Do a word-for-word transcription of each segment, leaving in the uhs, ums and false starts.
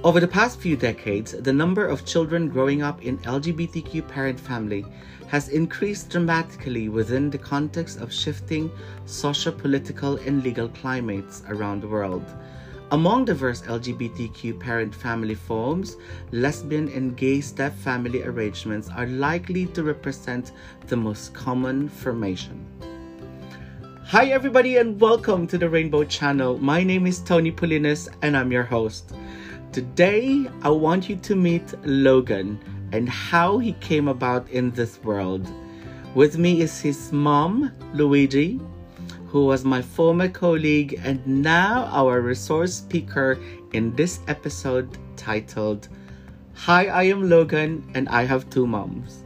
Over the past few decades, the number of children growing up in L G B T Q parent family has increased dramatically within the context of shifting socio-political and legal climates around the world. Among diverse L G B T Q parent family forms, lesbian and gay step-family arrangements are likely to represent the most common formation. Hi everybody and welcome to the Rainbow Channel. My name is Tony Pulinas and I'm your host. Today, I want you to meet Logan and how he came about in this world. With me is his mom, Luigi, who was my former colleague and now our resource speaker in this episode titled, Hi, I am Logan and I have two moms.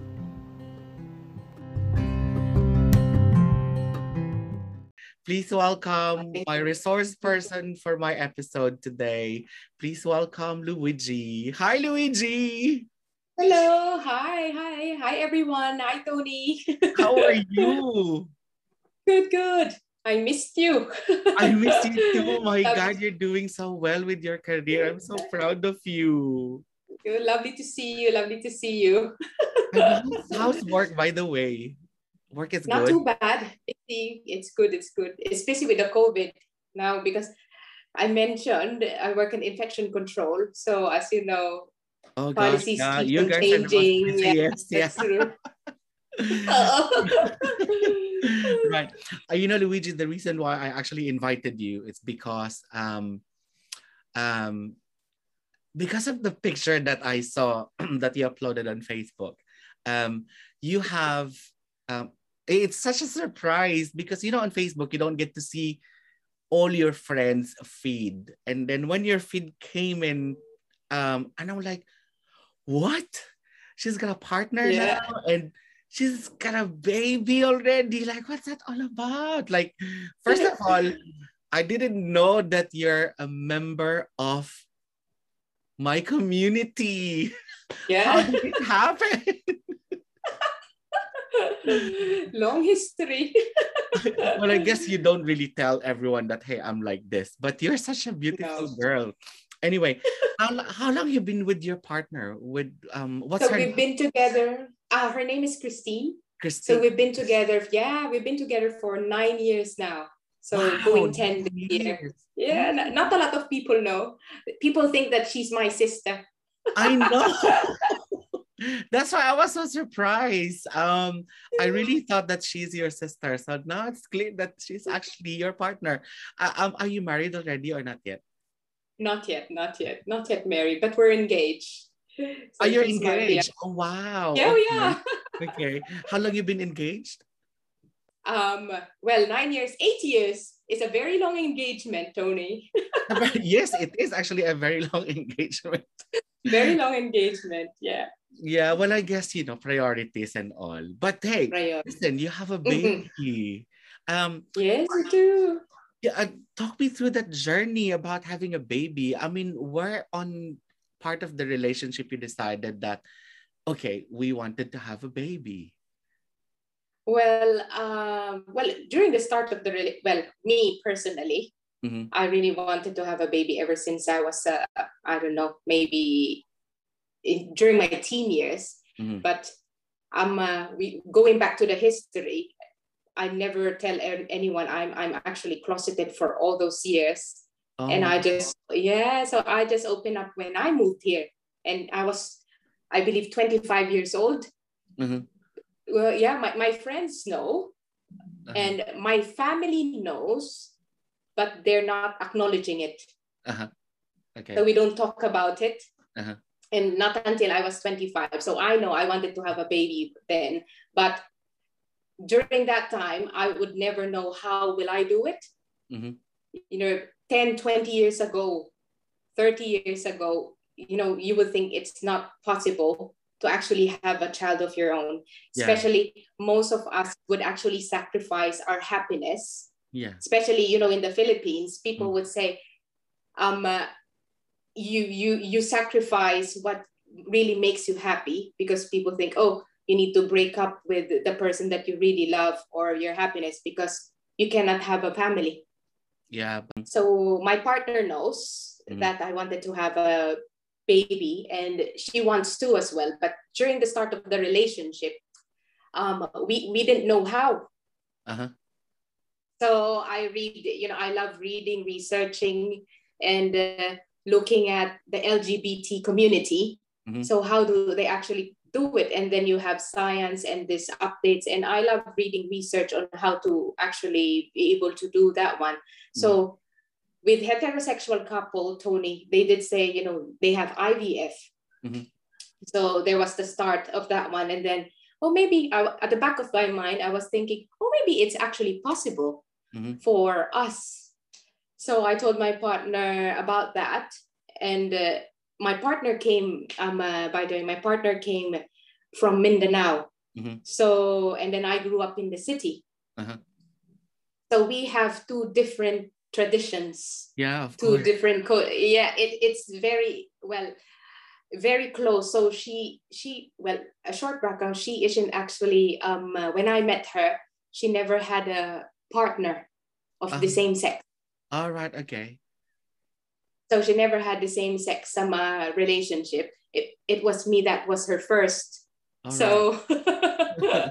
Please welcome my resource person for my episode today. Please welcome Luigi. Hi, Luigi. Hello. Hi. Hi. Hi, everyone. Hi, Tony. How are you? Good, good. I missed you. I missed you too. My God, you're doing so well with your career. I'm so proud of you. Good. Lovely to see you. Lovely to see you. How's work, by the way? Work is Not good. too bad. It's good. It's good. Especially with the COVID now, because I mentioned I work in infection control. So as you know, oh, gosh, policies yeah, keep you on guys changing. Are the Yeah, yes, that's yeah. true. Right. Uh, you know, Luigi, the reason why I actually invited you is because um um because of the picture that I saw that you uploaded on Facebook. Um, you have um it's such a surprise because you know on Facebook you don't get to see all your friends' feed. And then when your feed came in, um, and I'm like, what? She's got a partner Yeah. now and she's got a baby already. Like, what's that all about? Like, first of all, I didn't know that you're a member of my community. Yeah. How did it happen? Long history. Well, I guess you don't really tell everyone that, hey, I'm like this, but you're such a beautiful No. girl. Anyway, how, how long you been with your partner? With um, what's so her we've name? been together. Uh, her name is Christine. Christine. So we've been together. Yeah, we've been together for nine years now. So wow, going ten this year. years. Yeah, Oh. n- not a lot of people know. People think that she's my sister. I know. That's why I was so surprised. Um, I really thought that she's your sister. So now it's clear that she's actually your partner. Uh, um, are you married already or not yet? Not yet, not yet, not yet married, but we're engaged. So are you she's my engaged? fiancé. Oh, wow. Yeah, okay. yeah. Okay. How long you been engaged? Um, well, nine years, eight years is a very long engagement, Tony. Yes, it is actually a very long engagement. Very long engagement, yeah. Yeah, well, I guess, you know, priorities and all. But hey, Priority. listen, you have a baby. um, Yes, we do. Yeah, uh, talk me through that journey about having a baby. I mean, where on part of the relationship you decided that, okay, we wanted to have a baby? Well, um, well, during the start of the rela- well, me personally, mm-hmm. I really wanted to have a baby ever since I was, uh, I don't know, maybe in, during my teen years. Mm-hmm. But I'm uh, we going back to the history. I never tell anyone I'm I'm actually closeted for all those years, Oh. and I just yeah. So I just opened up when I moved here, and I was, I believe, twenty-five years old. Mm-hmm. Well, yeah, my, my friends know, uh-huh. and my family knows, but they're not acknowledging it. Uh-huh. Okay. So we don't talk about it. Uh-huh. And not until I was twenty-five. So I know I wanted to have a baby then, but during that time, I would never know how will I do it. Mm-hmm. You know, ten, twenty years ago, thirty years ago, you know, you would think it's not possible to actually have a child of your own. Yeah. Especially most of us would actually sacrifice our happiness. Yeah. Especially, you know, in the Philippines, people mm. would say, um, uh, you, you, you sacrifice what really makes you happy, because people think, oh, you need to break up with the person that you really love or your happiness because you cannot have a family. Yeah. So my partner knows mm-hmm. that I wanted to have a baby, and she wants to as well. But during the start of the relationship, um, we, we didn't know how. Uh-huh. So I read, you know, I love reading, researching, and uh, looking at the L G B T community. Mm-hmm. So how do they actually do it? And then you have science and this updates. And I love reading research on how to actually be able to do that one. Mm-hmm. So with heterosexual couple, Tony, they did say, you know, they have I V F. Mm-hmm. So there was the start of that one. And then, oh, maybe I, at the back of my mind, I was thinking, oh, maybe it's actually possible mm-hmm. for us. So I told my partner about that. And uh, my partner came, um, uh, by the way, my partner came from Mindanao. Mm-hmm. So, and then I grew up in the city. Uh-huh. So we have two different traditions. Yeah, of two course. different, co- yeah, it, it's very, well, very close. So she, she, well, a short background, she isn't actually, um, uh, when I met her, she never had a partner of uh-huh. the same sex. All right, okay. So she never had the same sex um, uh, relationship. It, it was me that was her first. All so, right.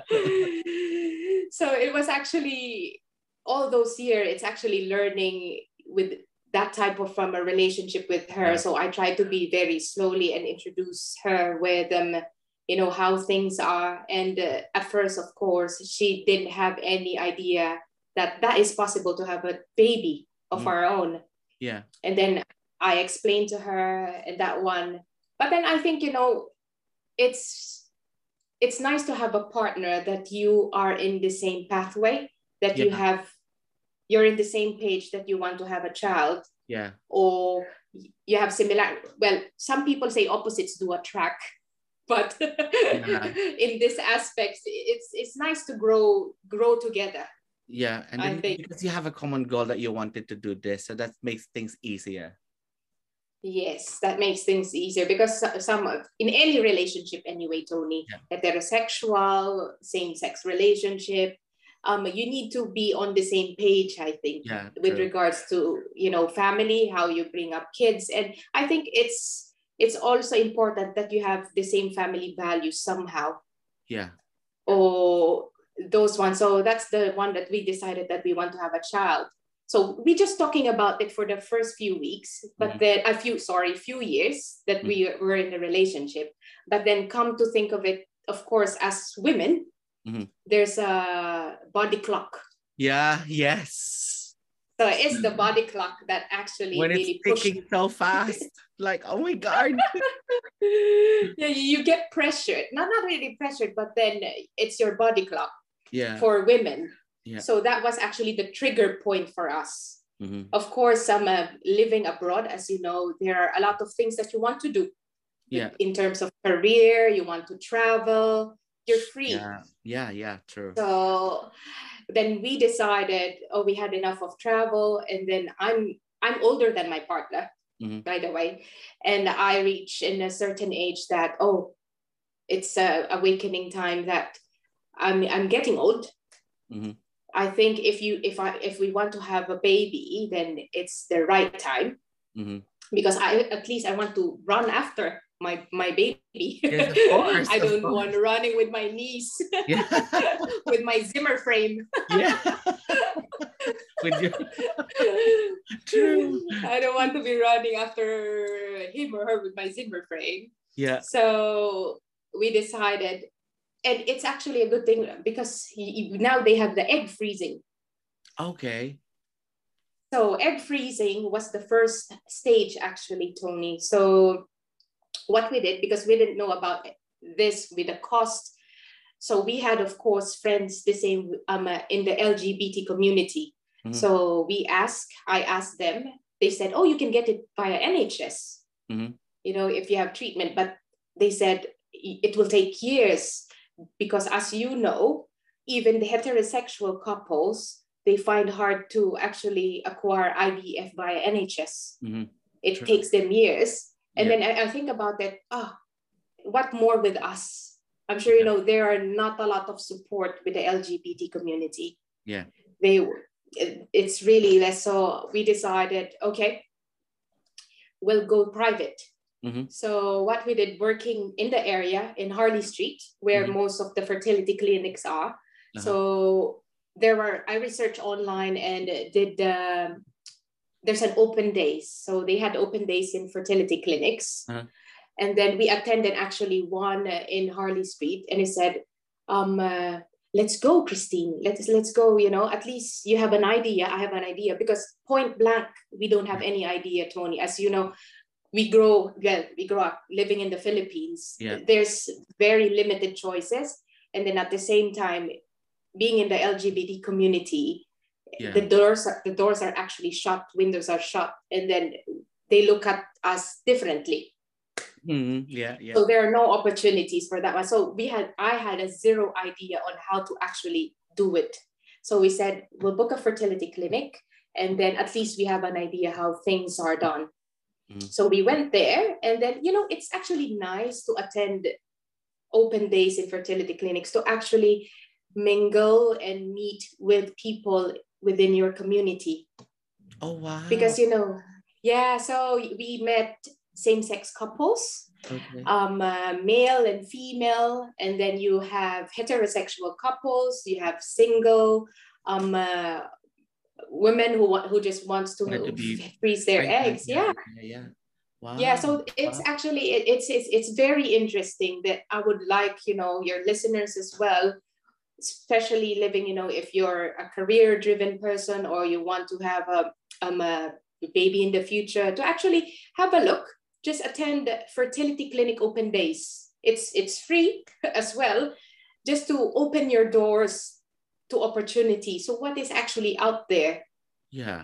So it was actually all those years, it's actually learning with that type of from a relationship with her. Yeah. So I tried to be very slowly and introduce her with them, um, you know, how things are. And uh, at first, of course, she didn't have any idea that that is possible to have a baby of mm. our own. Yeah. And then I explained to her and that one. But then I think, you know, it's it's nice to have a partner that you are in the same pathway, that yeah. you have, you're in the same page that you want to have a child. Yeah. Or you have similar, well, some people say opposites do attract, but yeah. in this aspect, it's it's nice to grow grow together. Yeah, and then because you have a common goal that you wanted to do this, so that makes things easier. Yes, that makes things easier because some in any relationship anyway, Tony, yeah. heterosexual, same-sex relationship, um, you need to be on the same page, I think, yeah, with true. regards to, you know, family, how you bring up kids. And I think it's it's also important that you have the same family values somehow. Yeah. Or those ones. So that's the one that we decided that we want to have a child. So we just talking about it for the first few weeks, but mm-hmm. then a few, sorry, few years that mm-hmm. we were in a relationship. But then come to think of it, of course, as women, mm-hmm. there's a body clock. Yeah, yes. So it's the body clock that actually when really it's ticking so fast, like, oh my God. Yeah, you get pressured. Not, not really pressured, but then it's your body clock yeah. for women. Yeah. So that was actually the trigger point for us. Mm-hmm. Of course, um, uh, living abroad, as you know, there are a lot of things that you want to do. Yeah. In terms of career, you want to travel, you're free. Yeah, yeah, yeah, true. So then we decided, oh, we had enough of travel. And then I'm I'm older than my partner, mm-hmm. by the way. And I reach in a certain age that, oh, it's a awakening time that I'm I'm getting old. Mm-hmm. I think if you if I if we want to have a baby, then it's the right time. Mm-hmm. Because I at least I want to run after my my baby. Yes, of course, I don't course. want running with my knees. Yeah. With my Zimmer frame. Yeah. With your true. I don't want to be running after him or her with my Zimmer frame. Yeah. So we decided. And it's actually a good thing because now they have the egg freezing. Okay. So egg freezing was the first stage actually, Tony. So what we did, because we didn't know about this with the cost. So we had, of course, friends the same um, uh, in the L G B T community. Mm-hmm. So we asked, I asked them, they said, oh, you can get it via N H S, mm-hmm. you know, if you have treatment. But they said it will take years. Because as you know, even the heterosexual couples, they find hard to actually acquire I V F via N H S. Mm-hmm. It True. Takes them years. And yeah. then I, I think about that, ah, oh, what more with us? I'm sure, you know, there are not a lot of support with the L G B T community. Yeah. They, it, it's really less. So we decided, okay, we'll go private. Mm-hmm. So what we did, working in the area in Harley Street, where mm-hmm. most of the fertility clinics are. Uh-huh. So there were, I researched online and did, um, there's an open days. So they had open days in fertility clinics. Uh-huh. And then we attended actually one in Harley Street, and it said, um, uh, let's go, Christine, let's, let's go, you know, at least you have an idea, I have an idea, because point blank, we don't have any idea, Tony. As you know, we grow, well, we grow up living in the Philippines. Yeah. There's very limited choices. And then at the same time, being in the L G B T community, yeah. the doors are, the doors are actually shut, windows are shut, and then they look at us differently. Mm-hmm. Yeah, yeah. So there are no opportunities for that one. So we had, I had a zero idea on how to actually do it. So we said, we'll book a fertility clinic, and then at least we have an idea how things are done. Mm-hmm. So we went there, and then, you know, it's actually nice to attend open days in fertility clinics, to actually mingle and meet with people within your community. Oh, wow. Because, you know, yeah, so we met same-sex couples, okay. um, uh, male and female, and then you have heterosexual couples, you have single, um, uh, women who want, who just wants to, to freeze their eggs. Yeah. Yeah. yeah. Wow. Yeah. So it's wow. actually, it, it's, it's, it's very interesting that I would like, you know, your listeners as well, especially living, you know, if you're a career driven person or you want to have a, um, a baby in the future, to actually have a look, just attend fertility clinic open days. It's, it's free as well, just to open your doors to opportunity. So what is actually out there? Yeah.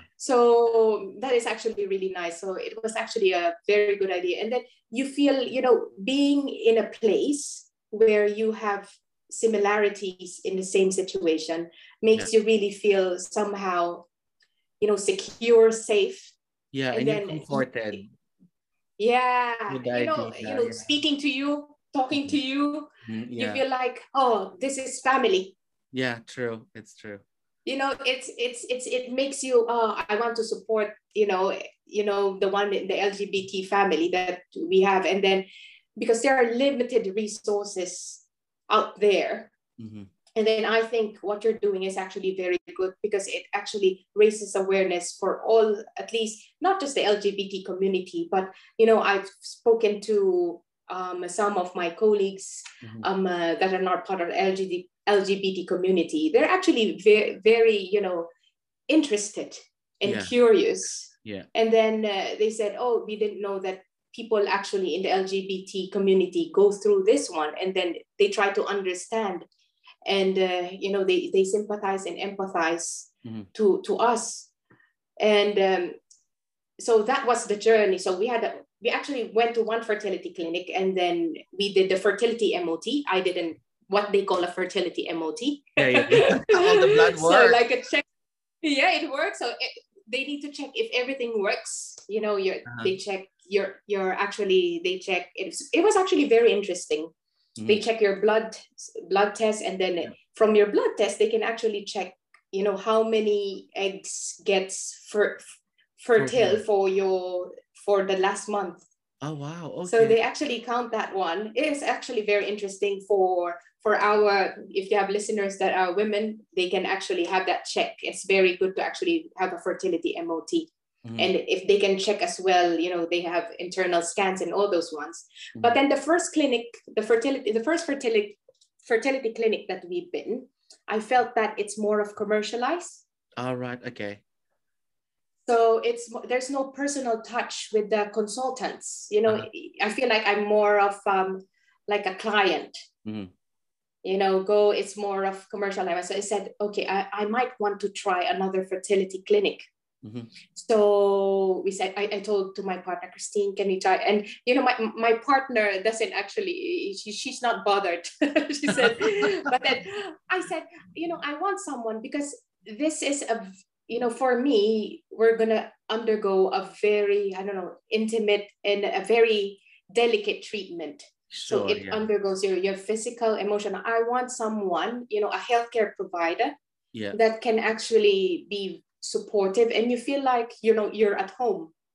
So that is actually really nice. So it was actually a very good idea. And then you feel, you know, being in a place where you have similarities in the same situation makes yeah. you really feel somehow, you know, secure, safe. Yeah, and, and then, you're comforted. Yeah, you know, idea, you know, yeah. speaking to you, talking to you, mm-hmm. yeah. you feel like, oh, this is family. Yeah, true. It's true. You know, it's it's it's it makes you, oh, I want to support, you know, you know, the one in the L G B T family that we have. And then because there are limited resources out there. Mm-hmm. And then I think what you're doing is actually very good, because it actually raises awareness for all, at least not just the L G B T community, but, you know, I've spoken to um, some of my colleagues mm-hmm. um, uh, that are not part of the L G B T, L G B T community. They're actually very, very, you know, interested and yeah. curious. Yeah. And then uh, they said, oh, we didn't know that people actually in the L G B T community go through this one. And then they try to understand. And, uh, you know, they, they sympathize and empathize mm-hmm. to, to us. And um, so that was the journey. So we had, a, we actually went to one fertility clinic, and then we did the fertility M O T. I didn't, what they call a fertility M O T. Yeah, yeah, yeah. All the blood work. So like a check. Yeah, it works. So it, they need to check if everything works. You know, you're, uh-huh. they check your, your actually, they check, it, it was actually very interesting. Mm-hmm. They check your blood blood test, and then yeah. from your blood test, they can actually check, you know, how many eggs gets fer- fertile okay. for your for the last month. Oh wow! Okay. So they actually count that one. It is actually very interesting for for our, if you have listeners that are women, they can actually have that check. It's very good to actually have a fertility M O T. Mm-hmm. And if they can check as well, you know, they have internal scans and all those ones. Mm-hmm. But then the first clinic, the fertility, the first fertility fertility clinic that we've been, I felt that it's more of commercialized. All right. Okay. So it's, there's no personal touch with the consultants. You know, uh-huh. I feel like I'm more of um, like a client. Mm-hmm. You know, go, it's more of commercialized. So I said, okay, I, I might want to try another fertility clinic. Mm-hmm. So we said, I, I told to my partner, Christine, can we try? And, you know, my, my partner doesn't actually, she, she's not bothered. She said, but then I said, you know, I want someone, because this is a, you know, for me, we're going to undergo a very, I don't know, intimate and a very delicate treatment. Sure, so it yeah. undergoes your, your physical, emotional. I want someone, you know, a healthcare provider yeah. that can actually be supportive, and you feel like, you know, you're at home.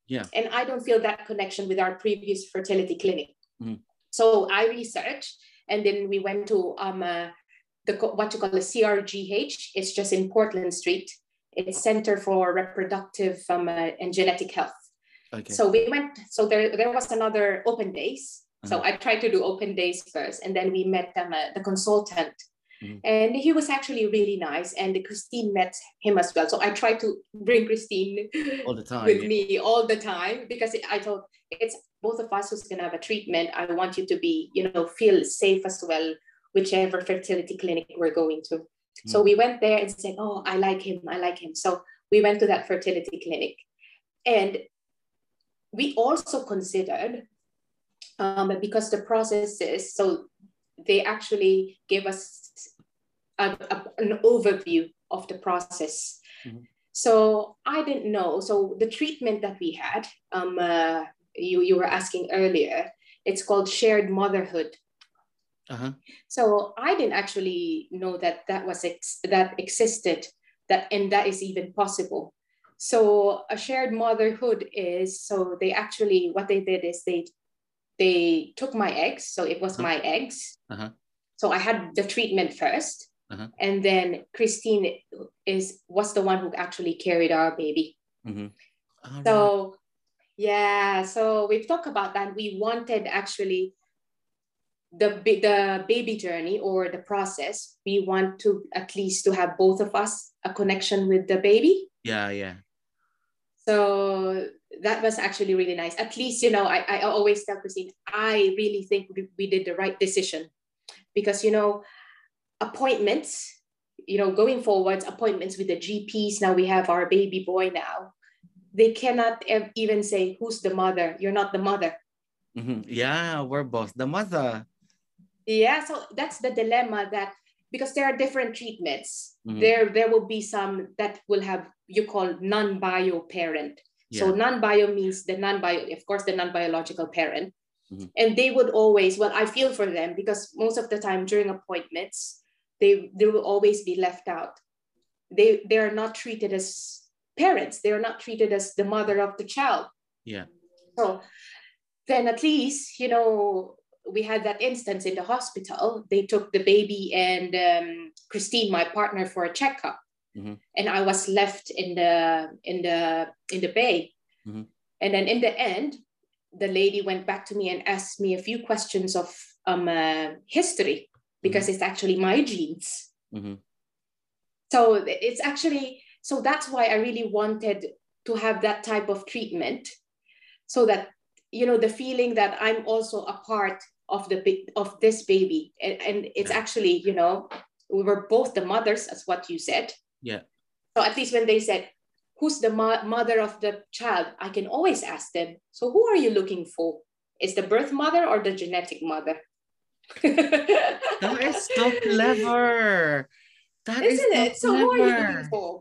Yeah. And I don't feel that connection with our previous fertility clinic. Mm. So I researched, and then we went to um uh, the what you call the C R G H. It's just in Portland Street. It's Center for Reproductive um, uh, and Genetic Health. Okay. So we went. So there there was another open days. Uh-huh. So I tried to do open days first, and then we met um, uh, the consultant. Mm-hmm. And he was actually really nice, and Christine met him as well. So I tried to bring Christine all the time with yeah. me all the time, because it, I thought it's both of us who's gonna have a treatment. I want you to be, you know, feel safe as well, whichever fertility clinic we're going to. Mm-hmm. So we went there and said, oh, I like him, I like him. So we went to that fertility clinic, and we also considered, um, because the process is, so they actually gave us a, a, an overview of the process. Mm-hmm. So I didn't know. So the treatment that we had, um, uh, you, you were asking earlier, it's called shared motherhood. Uh-huh. So I didn't actually know that that was ex- that existed, that and that is even possible. So a shared motherhood is, so they actually, what they did is they they took my eggs. So it was uh-huh. my eggs. Uh-huh. So I had the treatment first. Uh-huh. And then Christine is was the one who actually carried our baby. Mm-hmm. Oh, so right. yeah, so we've talked about that. We wanted actually the the baby journey or the process. We want to at least to have both of us a connection with the baby. Yeah, yeah. So that was actually really nice. At least, you know, I, I always tell Christine, I really think we, we did the right decision, because, you know, appointments, you know, going forwards, appointments with the G Ps. Now we have our baby boy now. They cannot even say, who's the mother? You're not the mother. Mm-hmm. Yeah, we're both the mother. Yeah, so that's the dilemma, that because there are different treatments. Mm-hmm. There, there will be some that will have, you call non-bio parent. Yeah. So non-bio means the non-bio, of course, the non-biological parent. Mm-hmm. And they would always, well, I feel for them, because most of the time during appointments, they, they will always be left out. They, they are not treated as parents. They are not treated as the mother of the child. Yeah. So then at least, you know, we had that instance in the hospital. They took the baby and um, Christine, my partner, for a checkup. Mm-hmm. And I was left in the, in the, in the bay. Mm-hmm. And then in the end, the lady went back to me and asked me a few questions of um, uh, history, because mm-hmm. it's actually my genes. Mm-hmm. So it's actually, so that's why I really wanted to have that type of treatment, so that, you know, the feeling that I'm also a part of the of this baby. And, and it's yeah. actually, you know, we were both the mothers, as what you said. Yeah. So at least when they said, who's the mo- mother of the child, I can always ask them, so who are you looking for? Is the birth mother or the genetic mother? That is so clever. That Isn't is it? So, so who are you looking for?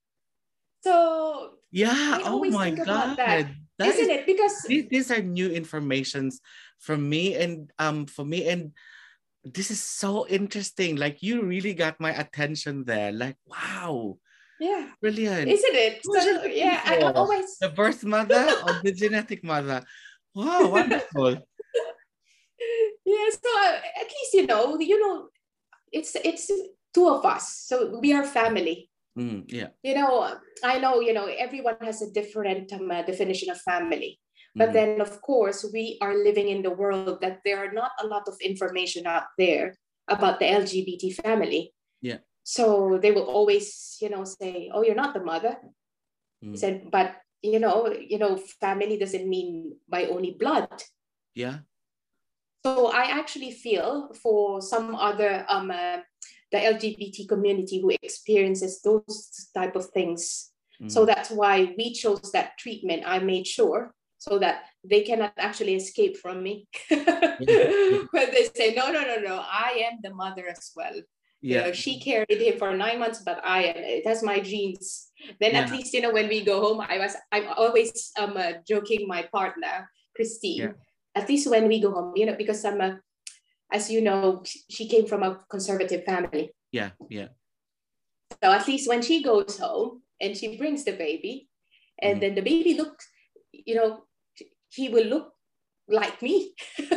So yeah, I oh always my think God. about that. That Isn't is, it? Because these, these are new informations from me, and um for me, and this is so interesting. Like, you really got my attention there. Like, wow. Yeah. Brilliant. Isn't it? So yeah, I always the birth mother or the genetic mother. Wow, wonderful. Yeah, so uh, at least, you know, you know, it's it's two of us. So we are family. Mm, yeah. You know, I know, you know, everyone has a different um, uh, definition of family. But mm-hmm. then, of course, we are living in the world that there are not a lot of information out there about the L G B T family. Yeah. So they will always, you know, say, oh, you're not the mother. Mm. He said, but, you know, you know, family doesn't mean by only blood. Yeah. So I actually feel for some other, um, uh, the L G B T community who experiences those type of things. Mm. So that's why we chose that treatment. I made sure so that they cannot actually escape from me. When they say, no, no, no, no, I am the mother as well. Yeah. You know, she carried him for nine months, but I am, it has my genes. Then yeah. At least, you know, when we go home, I was, I'm always um, uh, joking my partner, Christine, yeah. At least when we go home, you know, because I'm a, as you know, she came from a conservative family. Yeah, yeah. So at least when she goes home and she brings the baby, and mm-hmm. then the baby looks, you know, he will look like me.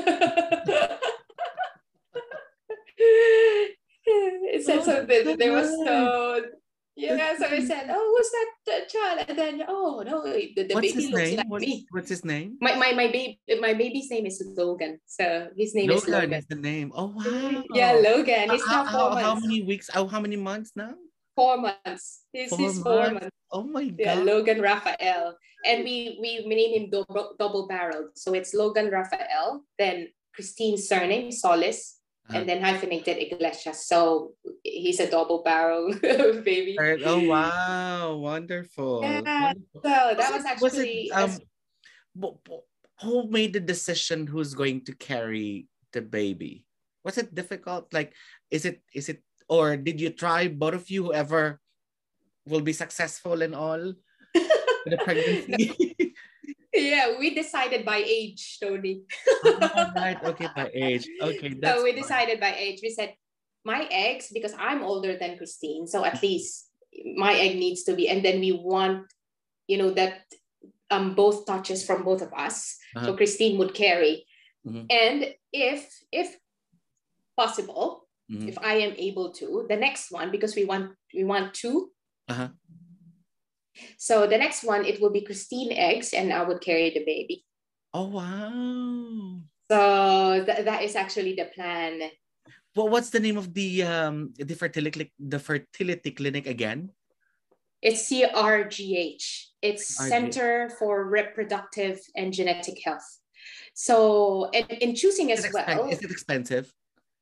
It said, so there, there was no, yeah, so I said, oh, who's that uh, child? And then, oh, no, the, the What's baby his looks name? like What's, me. what's his name? My, my, my, baby, my baby's name is Logan. So his name Logan is Logan. is the name. Oh, wow. Yeah, Logan. He's how, now four how, months. how many weeks? Oh, how many months now? Four months. He's, Four he's months. four months. Oh my God. Yeah, Logan Raphael. And we, we, we named him double, double barreled. So it's Logan Raphael, then Christine's surname, Solis, uh-huh. and then hyphenated Iglesias. So he's a double barrel baby. Oh, wow. Wonderful. Yeah. Wonderful. So that was, was, it, actually... was it, um, who made the decision who's going to carry the baby? Was it difficult? Like, is it, is it, or did you try, both of you, whoever will be successful and all the pregnancy? Yeah, we decided by age, Tony. Oh, right. Okay, by age. Okay, that's so we fine. decided by age. We said, my eggs, because I'm older than Christine, so at least my egg needs to be, and then we want, you know, that um both touches from both of us. Uh-huh. So Christine would carry. Mm-hmm. And if if possible, mm-hmm. if I am able to, the next one, because we want we want two. Uh-huh. So the next one, it will be Christine eggs, and I would carry the baby. Oh, wow. So th- that is actually the plan. Well, what's the name of the um the fertility the fertility clinic again? It's C R G H. It's R G H. Center for Reproductive and Genetic Health. So in, in choosing as is well. Expen- is it expensive?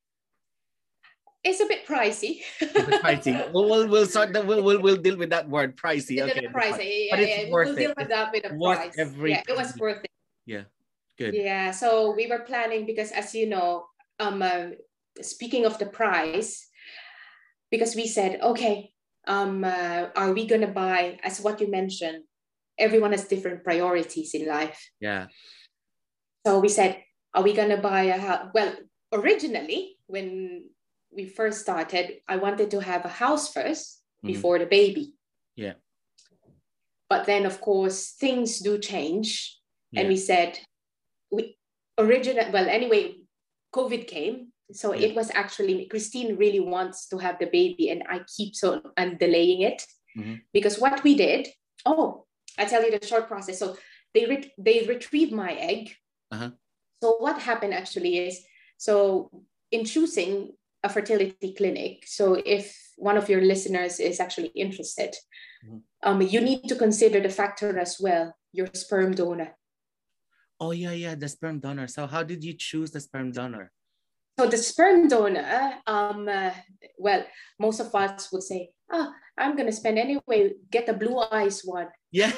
It's a bit pricey. It's a bit pricey. We'll, we'll, we'll start the, we'll, we'll, we'll deal with that word, pricey. Okay. Pricey. Yeah, but it's yeah. worth we'll deal it. with that with a worth price. Every yeah, it was worth it. Yeah, good. Yeah, so we were planning because, as you know, um, uh, speaking of the price, because we said, okay, um, uh, are we gonna buy, as what you mentioned, everyone has different priorities in life. Yeah. So we said, are we gonna buy a house? Well, originally, when we first started, I wanted to have a house first before mm-hmm. the baby. Yeah. But then, of course, things do change. Yeah. And we said, we original, well, anyway, COVID came. So yeah. It was actually, Christine really wants to have the baby, and I keep so I'm delaying it mm-hmm. because what we did, oh, I tell you the short process. So they re- they retrieved my egg. Uh-huh. So what happened actually is, so in choosing a fertility clinic, so if one of your listeners is actually interested, mm-hmm. um, you need to consider the factor as well, your sperm donor. Oh, yeah, yeah, the sperm donor. So how did you choose the sperm donor? So the sperm donor, um, uh, well, most of us would say, oh, I'm going to spend anyway, get the blue eyes one. Yeah.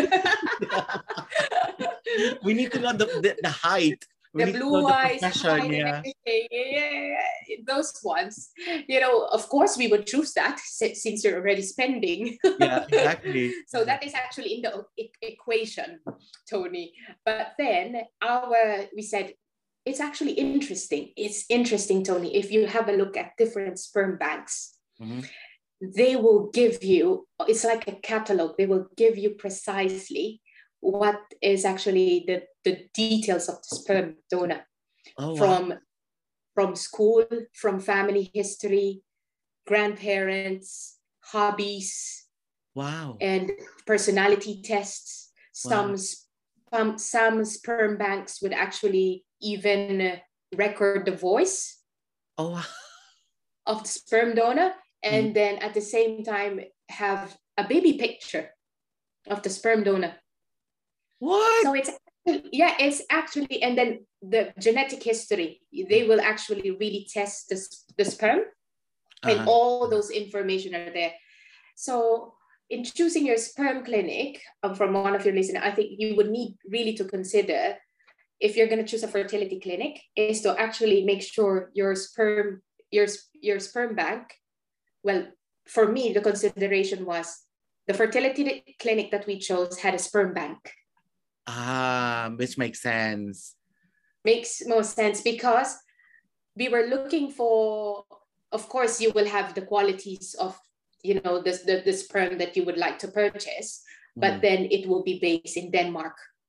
We need to know the, the, the height. We the blue eyes, the yeah. yeah, those ones. You know, of course, we would choose that since you're already spending. Yeah, exactly. So that is actually in the e- equation, Tony. But then our, we said, it's actually interesting. It's interesting, Tony. If you have a look at different sperm banks, mm-hmm. they will give you, it's like a catalog. They will give you precisely what is actually the, the details of the sperm donor. Oh, from, wow. from school, from family history, grandparents, hobbies. Wow. And personality tests. Some, wow. some, some sperm banks would actually even record the voice oh, wow. of the sperm donor. And mm. then at the same time have a baby picture of the sperm donor. What? So it's, yeah, it's actually, and then the genetic history, they will actually really test the, the sperm uh-huh. and all those information are there. So in choosing your sperm clinic um, from one of your listeners, I think you would need really to consider, if you're going to choose a fertility clinic, is to actually make sure your sperm, your, your sperm bank, well, for me, the consideration was the fertility clinic that we chose had a sperm bank. Ah, which makes sense. Makes most sense because we were looking for, of course, you will have the qualities of, you know, the, the, the sperm that you would like to purchase, mm. but then it will be based in Denmark.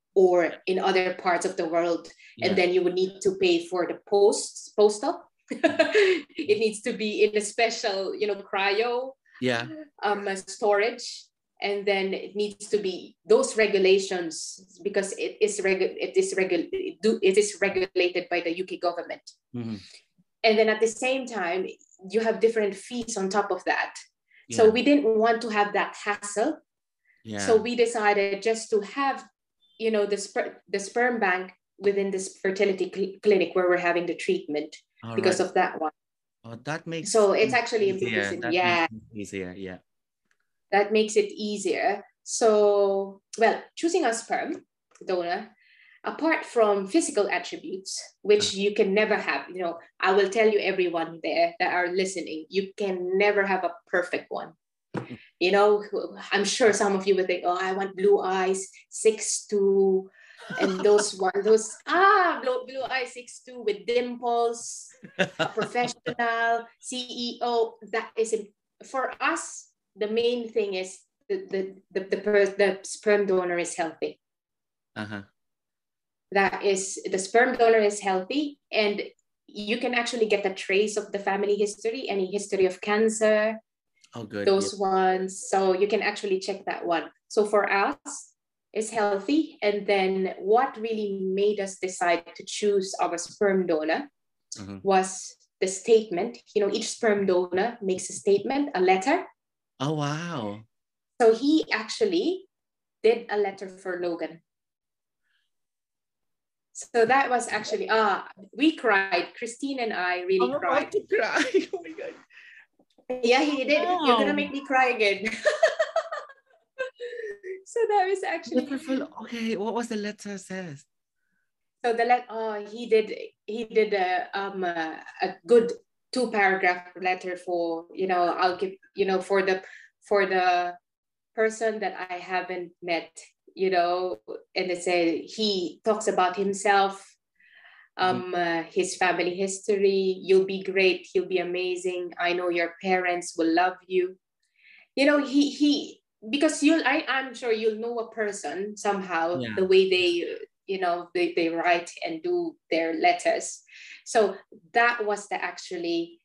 or in other parts of the world. Yeah. And then you would need to pay for the post postal. It needs to be in a special, you know, cryo yeah. um, storage. And then it needs to be those regulations, because it is regu- it is regu- it is regulated by the U K government. Mm-hmm. And then at the same time, you have different fees on top of that. Yeah. So we didn't want to have that hassle. Yeah. So we decided just to have, you know, the sper- the sperm bank within this fertility cl- clinic where we're having the treatment. All because right. of that one. Oh, that makes so it's actually easier. That yeah. makes it easier. Yeah. That makes it easier. So, well, choosing a sperm donor, apart from physical attributes, which you can never have, you know, I will tell you, everyone there that are listening, you can never have a perfect one. You know, I'm sure some of you would think, oh, I want blue eyes, six two, and those one, those, ah, blue, blue eyes, six two with dimples, a professional, C E O. That is, for us, the main thing is the, the, the, the, the, the sperm donor is healthy. Uh-huh. That is, the sperm donor is healthy, and you can actually get a trace of the family history, any history of cancer. Oh, good. Those yeah. ones. So you can actually check that one. So for us, it's healthy. And then what really made us decide to choose our sperm donor mm-hmm. was the statement. You know, each sperm donor makes a statement, a letter. Oh, wow. So he actually did a letter for Logan. So that was actually, ah, uh, we cried. Christine and I really I'm cried. about to cry. Oh my God. Yeah, he did. Oh. You're gonna make me cry again. So that was actually wonderful. Okay, what was the letter says? So the let oh he did he did a um a, a good two paragraph letter for, you know, I'll give, you know, for the for the person that I haven't met, you know, and it said he talks about himself, um, uh, his family history. You'll be great. You'll be amazing. I know your parents will love you. You know, he he because you'll I I'm sure you'll know a person somehow, yeah. the way they, you know, they, they write and do their letters. So that was the actually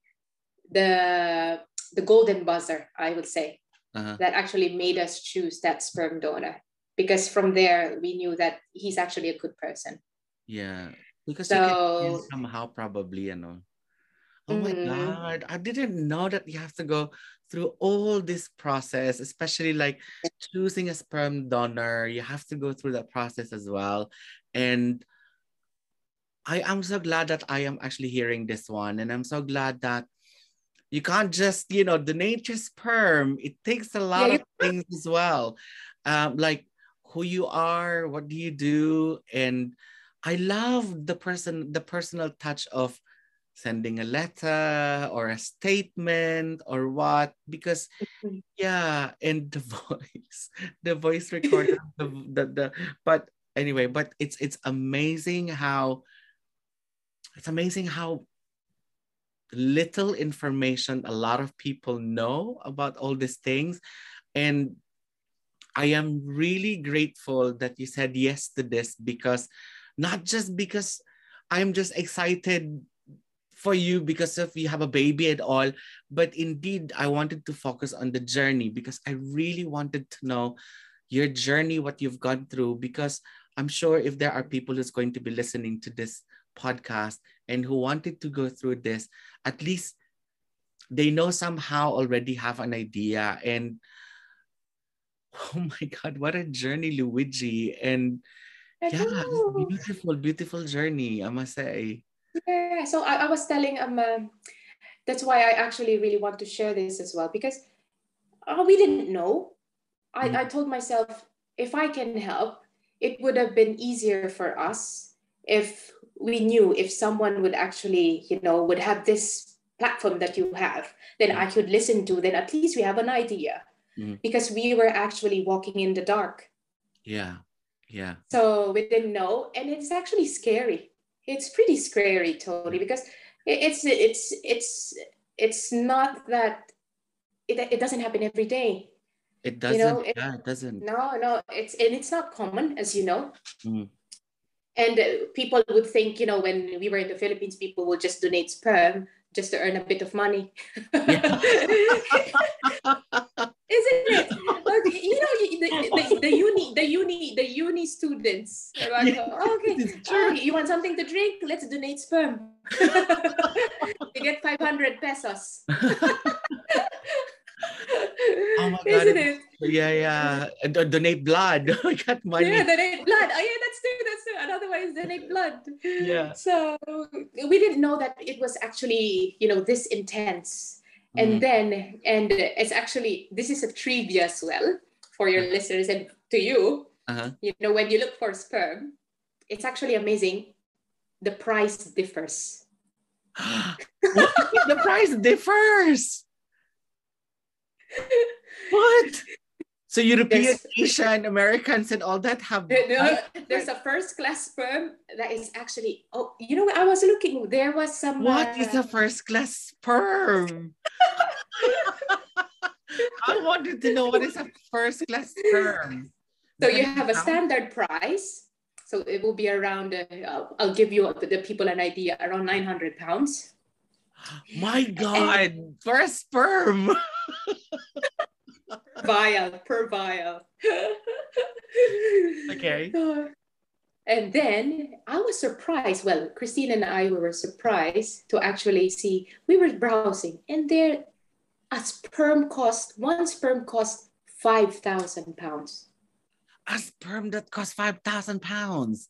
the the golden buzzer, I would say, uh-huh. that actually made us choose that sperm donor, because from there we knew that he's actually a good person. Yeah, because so, you can somehow probably, you know. Oh my mm-hmm. God, I didn't know that you have to go through all this process, especially like choosing a sperm donor. You have to go through that process as well. And I am so glad that I am actually hearing this one. And I'm so glad that you can't just, you know, donate your sperm. It takes a lot yeah, of things as well. Um, like who you are, what do you do? And I love the person, the personal touch of sending a letter or a statement or what, because yeah, and the voice, the voice recorder, the, the, the, but anyway, but it's, it's amazing how, it's amazing how little information a lot of people know about all these things. And I am really grateful that you said yes to this, because not just because I'm just excited for you because of you have a baby and all, but indeed I wanted to focus on the journey, because I really wanted to know your journey, what you've gone through, because I'm sure if there are people who's going to be listening to this podcast and who wanted to go through this, at least they know somehow already have an idea. And oh my God, what a journey, Luigi. And yeah, beautiful, beautiful journey, I must say. Yeah, so I, I was telling um uh, that's why I actually really want to share this as well, because uh, we didn't know. I, mm. I told myself, if I can help, it would have been easier for us if we knew if someone would actually, you know, would have this platform that you have, then mm. I could listen to, then at least we have an idea, mm. because we were actually walking in the dark. Yeah, yeah. So we didn't know, and it's actually scary. It's pretty scary, Tony, because it's it's it's it's not that it, it doesn't happen every day. It You know, doesn't. it, Yeah, it doesn't. no, no, it's and it's not common, as you know. Mm. And uh, people would think, you know, when we were in the Philippines, people would just donate sperm just to earn a bit of money. Yeah. Isn't it? Okay, you know, the, the, the uni, the uni, the uni students are like, Yeah, oh, okay, it's oh, true. you want something to drink? Let's donate sperm. You get five hundred pesos. Oh my God. Isn't It's, it? yeah, yeah. And do- donate blood. I got Yeah, money. donate blood. Oh, yeah, that's true. That's true. And otherwise, donate blood. Yeah. So we didn't know that it was actually, you know, this intense. And Mm. then, and it's actually, this is a trivia as well for your Uh-huh. listeners and to you. Uh-huh. You know, when you look for sperm, it's actually amazing. The price differs. What? The price differs. What? So European, There's, Asian, Americans, and all that have. no, there's a first class sperm that is actually, oh, you know, I was looking, there was some. What is Uh, a first class sperm? I wanted to know what is a first class sperm. So you have a standard price. So it will be around, uh, I'll, I'll give you the, the people an idea, around nine hundred pounds. My God, and first sperm. Vial, per vial. Okay. And then I was surprised. Well, Christine and I were surprised to actually see, we were browsing and there a sperm cost, one sperm cost five thousand pounds. A sperm that costs five thousand pounds.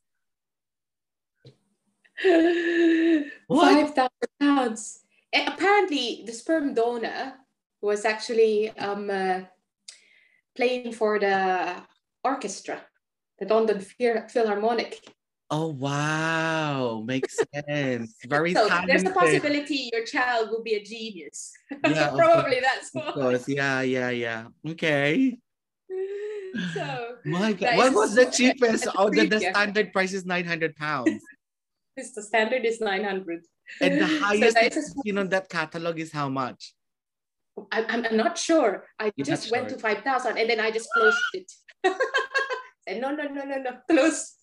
five thousand pounds. And apparently, the sperm donor was actually um, uh, playing for the orchestra, the London Philharmonic. Oh, wow. Makes sense. Very so talented. There's a possibility your child will be a genius. Yeah, Probably that's of why. course. Yeah, yeah, yeah. Okay. So my God. What was the cheapest? Oh, the, the standard price is nine hundred pounds. It's the standard is nine hundred. And the highest so you know that catalog is how much? I, I'm, I'm not sure. I You're just went sure. to five thousand and then I just closed it. Said, no, no, no, no, no, close.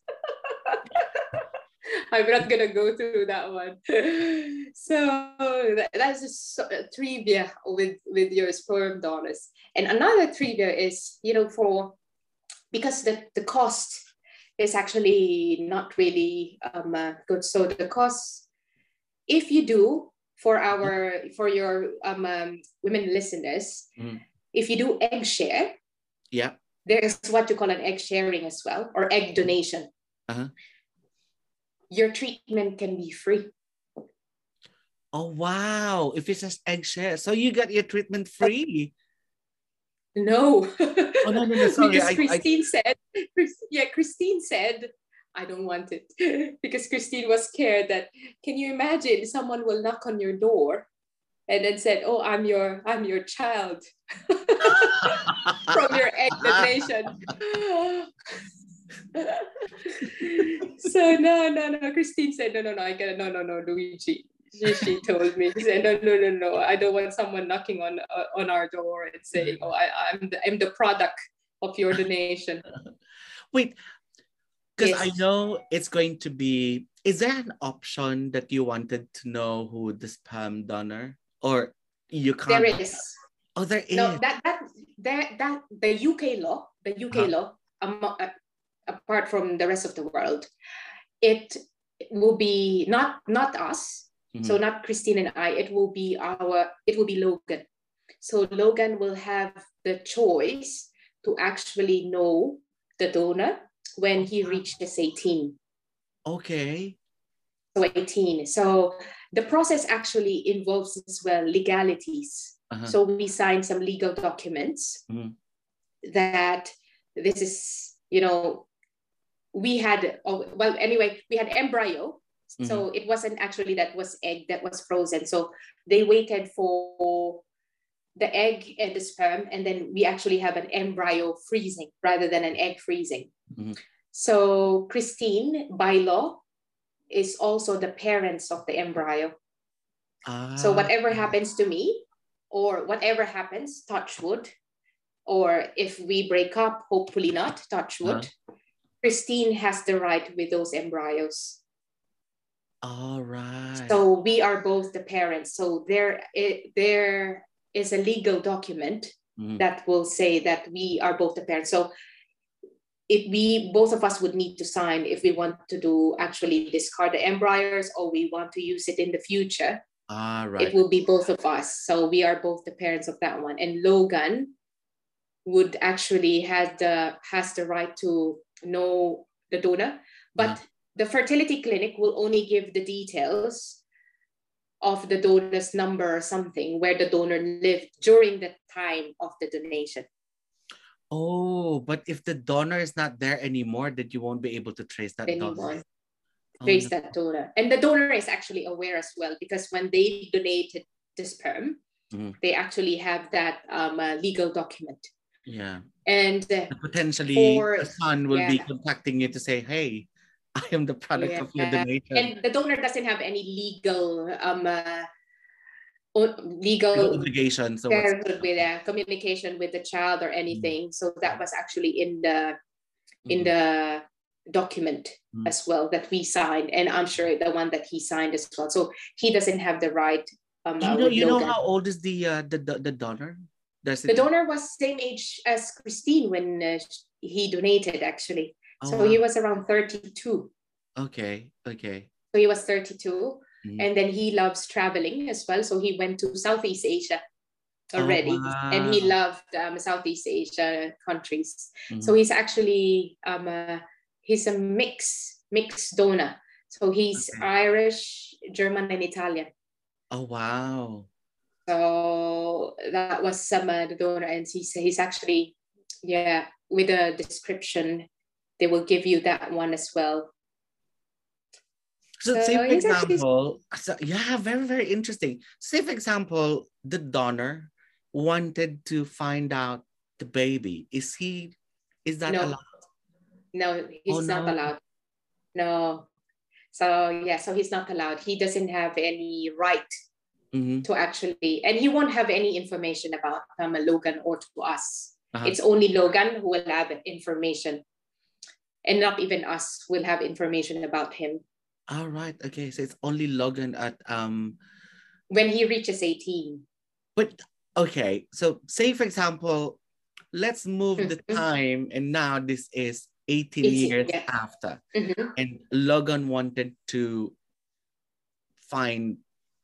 I'm not going to go through that one. So that, that's just a trivia with, with your sperm donors. And another trivia is, you know, for, because the, the cost is actually not really um, uh, good. So the cost, if you do, for our for your um, um, women listeners, mm. if you do egg share, yeah, there's what you call an egg sharing as well, or egg donation. Uh-huh. Your treatment can be free. Oh wow! If it's an egg share, so you got your treatment free. No. Oh no no no! Sorry, because I, Christine I... said, yeah, Christine said, I don't want it. Because Christine was scared that, can you imagine someone will knock on your door and then said, oh, I'm your, I'm your child from your egg donation. So no, no, no. Christine said, no, no, no, I gotta, no, no, no, Luigi. She, she told me, she said, no, no, no, no, I don't want someone knocking on uh, on our door and saying, oh, I, I'm, the, I'm the product of your donation. Wait, because yes. I know it's going to be, is there an option that you wanted to know who the sperm donor, or you can't? There is. Oh, there is. No, that, that, that, that the U K law, the U K uh-huh. law, um, uh, apart from the rest of the world, it will be not, not us. Mm-hmm. So not Christine and I, it will be our, it will be Logan. So Logan will have the choice to actually know the donor when he reaches eighteen. Okay. So eighteen. So the process actually involves as well legalities. Uh-huh. So we sign some legal documents mm-hmm. that this is, you know, we had, oh, well, anyway, we had embryo. Mm-hmm. So it wasn't actually that was egg that was frozen. So they waited for the egg and the sperm, and then we actually have an embryo freezing rather than an egg freezing. Mm-hmm. So Christine, by law, is also the parents of the embryo. Ah. So whatever happens to me, or whatever happens, touch wood, or if we break up, hopefully not, touch wood, uh-huh. Christine has the right with those embryos. All right. So we are both the parents. So there, it, there is a legal document mm-hmm. that will say that we are both the parents. So if we, both of us would need to sign if we want to do actually discard the embryos or we want to use it in the future. Ah, right. It will be both of us. So we are both the parents of that one. And Logan would actually have the, has the right to know the donor, but uh-huh. the fertility clinic will only give the details of the donor's number or something, where the donor lived during the time of the donation. Oh, but if the donor is not there anymore, then you won't be able to trace that Anyone. donor. Trace oh, no. that donor. And the donor is actually aware as well, because when they donated the sperm, mm-hmm. they actually have that um, uh, legal document. Yeah. And uh, potentially for, a son will yeah. be contacting you to say, hey, I am the product yeah. of your donation. And the donor doesn't have any legal um uh, legal, legal obligation. So with uh, communication with the child or anything. Mm. So that was actually in the in mm. the document mm. as well that we signed, and I'm sure the one that he signed as well. So he doesn't have the right. Um, you know, you Logan. know how old is the uh, the, the the donor? Does the donor was same age as Christine when uh, he donated, actually. Oh, so wow. He was around thirty-two. Okay, okay. So he was thirty-two, mm-hmm. and then he loves traveling as well. So he went to Southeast Asia already, oh, wow. and he loved um, Southeast Asia countries. Mm-hmm. So he's actually um, uh, he's a mix mixed donor. So he's okay. Irish, German, and Italian. Oh wow. So that was some uh, the donor, and he's he's actually, yeah, with a description, they will give you that one as well. So, so say for example, actually... so, yeah, very very interesting. Say for example, the donor wanted to find out the baby. Is he? Is that no. allowed? No, he's oh, not no. allowed. No. So yeah, so he's not allowed. He doesn't have any right. Mm-hmm. To actually, and he won't have any information about um, Logan or to us. Uh-huh. It's only Logan who will have information, and not even us will have information about him. All right. Okay. So it's only Logan at um when he reaches eighteen. But okay. So say for example, let's move mm-hmm. the time, and now this is eighteen, eighteen years yeah. after, mm-hmm. and Logan wanted to find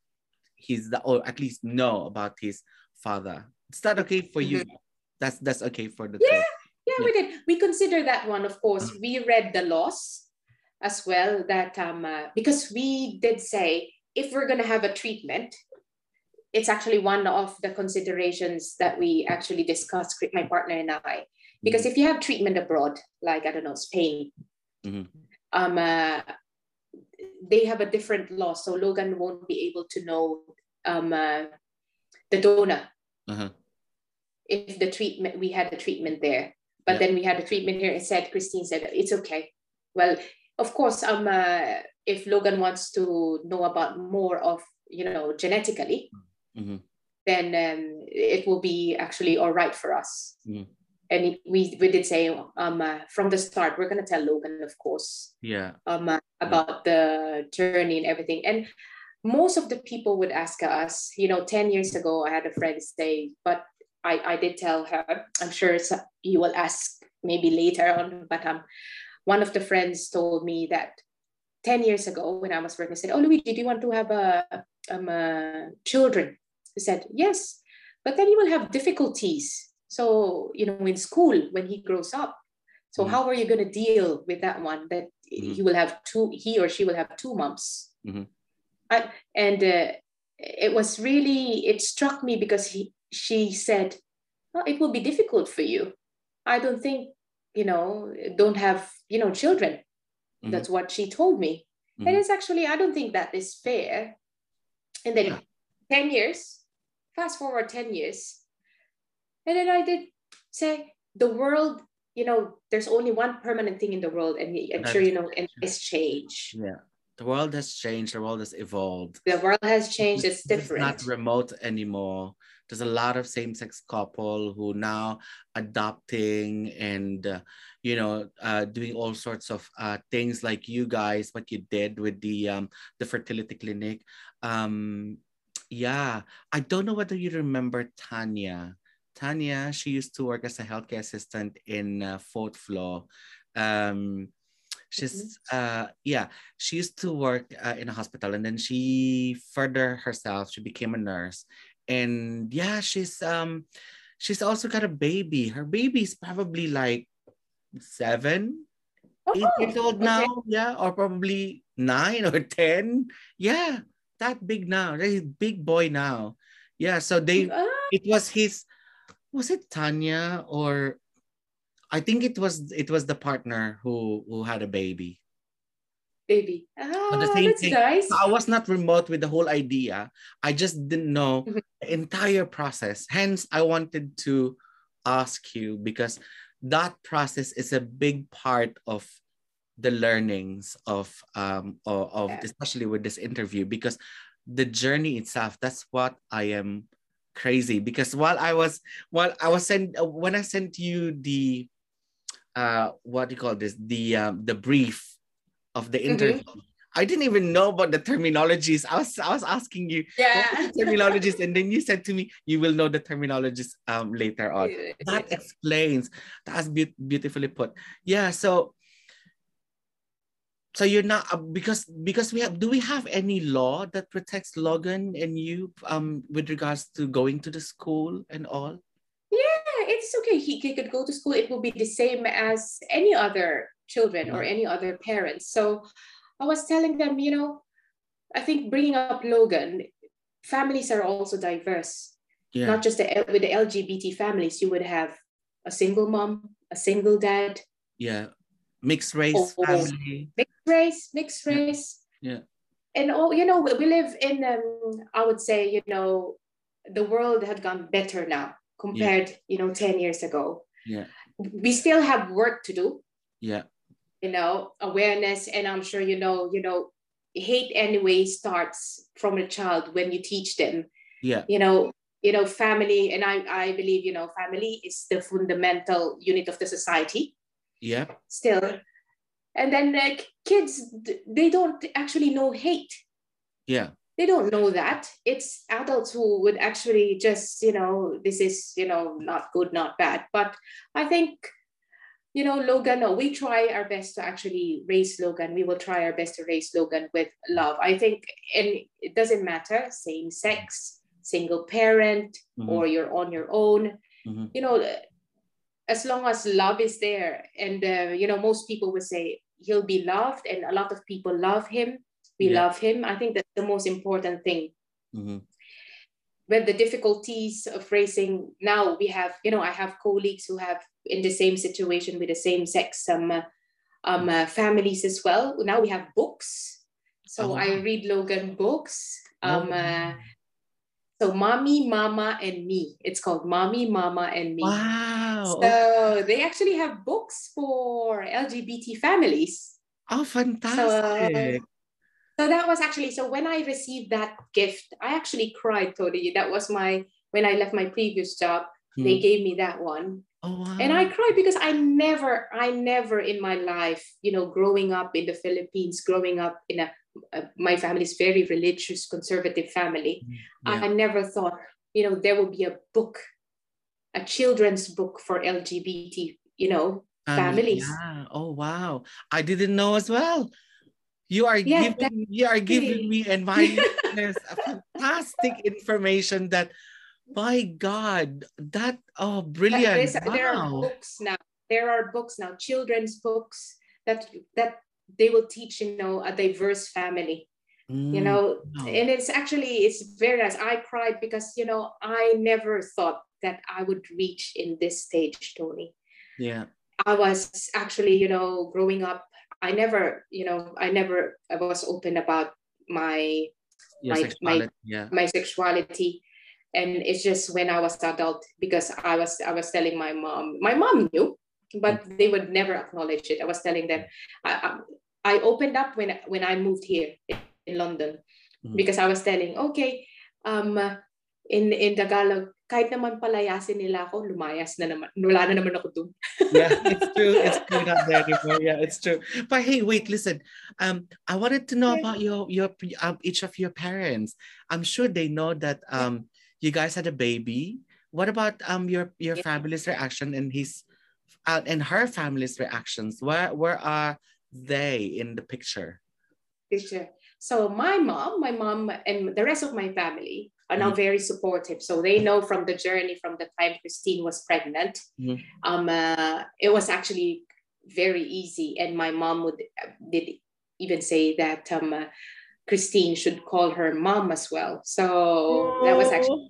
his, or at least know about his father. Is that okay for you? Mm-hmm. That's that's okay for the yeah, yeah, yeah, we did. We consider that one, of course. Mm-hmm. We read the laws as well, that um uh, because we did say if we're gonna have a treatment, it's actually one of the considerations that we actually discussed, my partner and I. Because mm-hmm. if you have treatment abroad, like I don't know, Spain, mm-hmm. um. Uh, they have a different law, so Logan won't be able to know um, uh, the donor uh-huh. if the treatment, we had the treatment there, but yeah. then we had the treatment here. It said, Christine said, it's okay. Well, of course, um, uh, if Logan wants to know about more of, you know, genetically, mm-hmm. then um, it will be actually all right for us. Mm-hmm. And it, we we did say um uh, from the start, we're gonna tell Logan, of course, yeah, um uh, about the journey and everything. And most of the people would ask us, you know, ten years ago, I had a friend say, but I I did tell her. I'm sure you will ask maybe later on, but um, one of the friends told me that ten years ago when I was working, I said, "Oh, Luigi, do you want to have a um uh, children?" He said, "Yes, but then you will have difficulties. So, you know, in school, when he grows up, so mm-hmm. how are you going to deal with that one? That mm-hmm. he will have two, he or she will have two moms." Mm-hmm. I, and uh, it was really, it struck me because he, she said, "Oh, it will be difficult for you. I don't think, you know, don't have, you know, children." Mm-hmm. That's what she told me. Mm-hmm. And it's actually, I don't think that is fair. And then yeah. ten years, fast forward ten years. And then I did say, the world, you know, there's only one permanent thing in the world, and I'm sure you know, and it's change. Yeah, the world has changed. The world has evolved. The world has changed. It's, it's different. It's not remote anymore. there's a lot of same-sex couple who now adopting and uh, you know uh, doing all sorts of uh, things like you guys, what you did with the um, the fertility clinic. Um, yeah, I don't know whether you remember Tanya. Tanya, she used to work as a healthcare assistant in uh, Fourth Floor. Um, she's uh yeah, she used to work uh, in a hospital, and then she further herself. She became a nurse, and yeah, she's um she's also got a baby. Her baby's probably like seven, eight Oh, years old okay. now. Yeah, or probably nine or ten. Yeah, that big now. He's a big boy now. Yeah, so they Ah, it was his, was it Tanya, or I think it was it was the partner who who had a baby. baby. On the Ah, same that's thing. nice. So I was not remote with the whole idea. I just didn't know the entire process. Hence, I wanted to ask you, because that process is a big part of the learnings of um of, of Yeah. especially with this interview, because the journey itself, that's what I am crazy. Because while I was while I was sent uh, when I sent you the uh what do you call this, the um the brief of the interview, Mm-hmm. I didn't even know about the terminologies. I was I was asking you what are Yeah. the terminologies, and then you said to me you will know the terminologies um later on. That Yeah. explains. That's be- beautifully put. Yeah. So so you're not uh, because because we have do we have any law that protects Logan and you um with regards to going to the school and all? Yeah, it's okay. He, he could go to school. It will be the same as any other children or Uh, any other parents. So I was telling them, you know, I think bringing up Logan, families are also diverse. yeah. Not just the, with the L G B T families, you would have a single mom, a single dad, Yeah. Mixed race or family. mixed race, mixed Yeah. race. Yeah. And all, you know, we, we live in, um, I would say, you know, the world had gone better now Yeah. compared, you know, ten years ago. Yeah. We still have work to do, Yeah. you know, awareness. And I'm sure, you know, you know, hate anyway starts from a child when you teach them, Yeah. you know, you know, family. And I, I believe, you know, family is the fundamental unit of the society Yeah. still. And then like kids, they don't actually know hate. Yeah. They don't know that. It's adults who would actually just, you know, this is, you know, not good, not bad. But I think, you know, Logan, no, we try our best to actually raise Logan. We will try our best to raise Logan with love. I think, and it doesn't matter, same sex, single parent, Mm-hmm. or you're on your own, Mm-hmm. you know, as long as love is there. And, uh, you know, most people would say he'll be loved, and a lot of people love him. We Yeah. love him. I think that's the most important thing. Mm-hmm. With the difficulties of raising, now we have, you know, I have colleagues who have in the same situation with the same sex um, uh, um, uh, families as well. Now we have books. So Oh, I wow. read Logan books. Oh, Um, uh, so Mommy, Mama, and Me. It's called Mommy, Mama, and Me. wow. So they actually have books for L G B T families. Oh, So, fantastic. so that was actually, so when I received that gift, I actually cried, Tony. That was my, when I left my previous job, Hmm. they gave me that one. Oh, wow. And I cried because I never, I never in my life, you know, growing up in the Philippines, growing up in a, a my family's very religious, conservative family, Yeah. I never thought, you know, there will be a book, a children's book for L G B T, you know, Um, families. yeah. Oh, wow. I didn't know as well. You are Yeah, that's giving you are giving really. me and my listeners a fantastic information that, my God, that, oh, brilliant. There's, there are Wow. books now. There are books now, children's books that that they will teach, you know, a diverse family. You Mm, know, wow. and it's actually, it's very nice. I cried because, you know, I never thought that I would reach in this stage, Tony. Yeah. I was actually, you know, growing up, I never, you know, I never I was open about my Your my my sexuality. Yeah. my sexuality. And it's just when I was adult, because I was I was telling my mom, my mom knew, but Mm. they would never acknowledge it. I was telling them, I, I opened up when when I moved here in London, Mm. because I was telling, okay, um, in in Tagalog, kahit naman palayasin nila ako, lumayas na naman. Wala na naman ako dun. Yeah, it's true. It's true, not there anymore. Yeah, it's true. But hey, wait, listen. Um, I wanted to know Yeah. about your your um, each of your parents. I'm sure they know that um you guys had a baby. What about um your your Yeah. family's reaction and his uh, and her family's reactions? Where where are they in the picture? Picture. So my mom, my mom and the rest of my family are now Mhm. very supportive. So they know from the journey from the time Christine was pregnant. Mhm. Um, uh, it was actually very easy, and my mom would did even say that um, uh, Christine should call her mom as well. So that was actually Oh.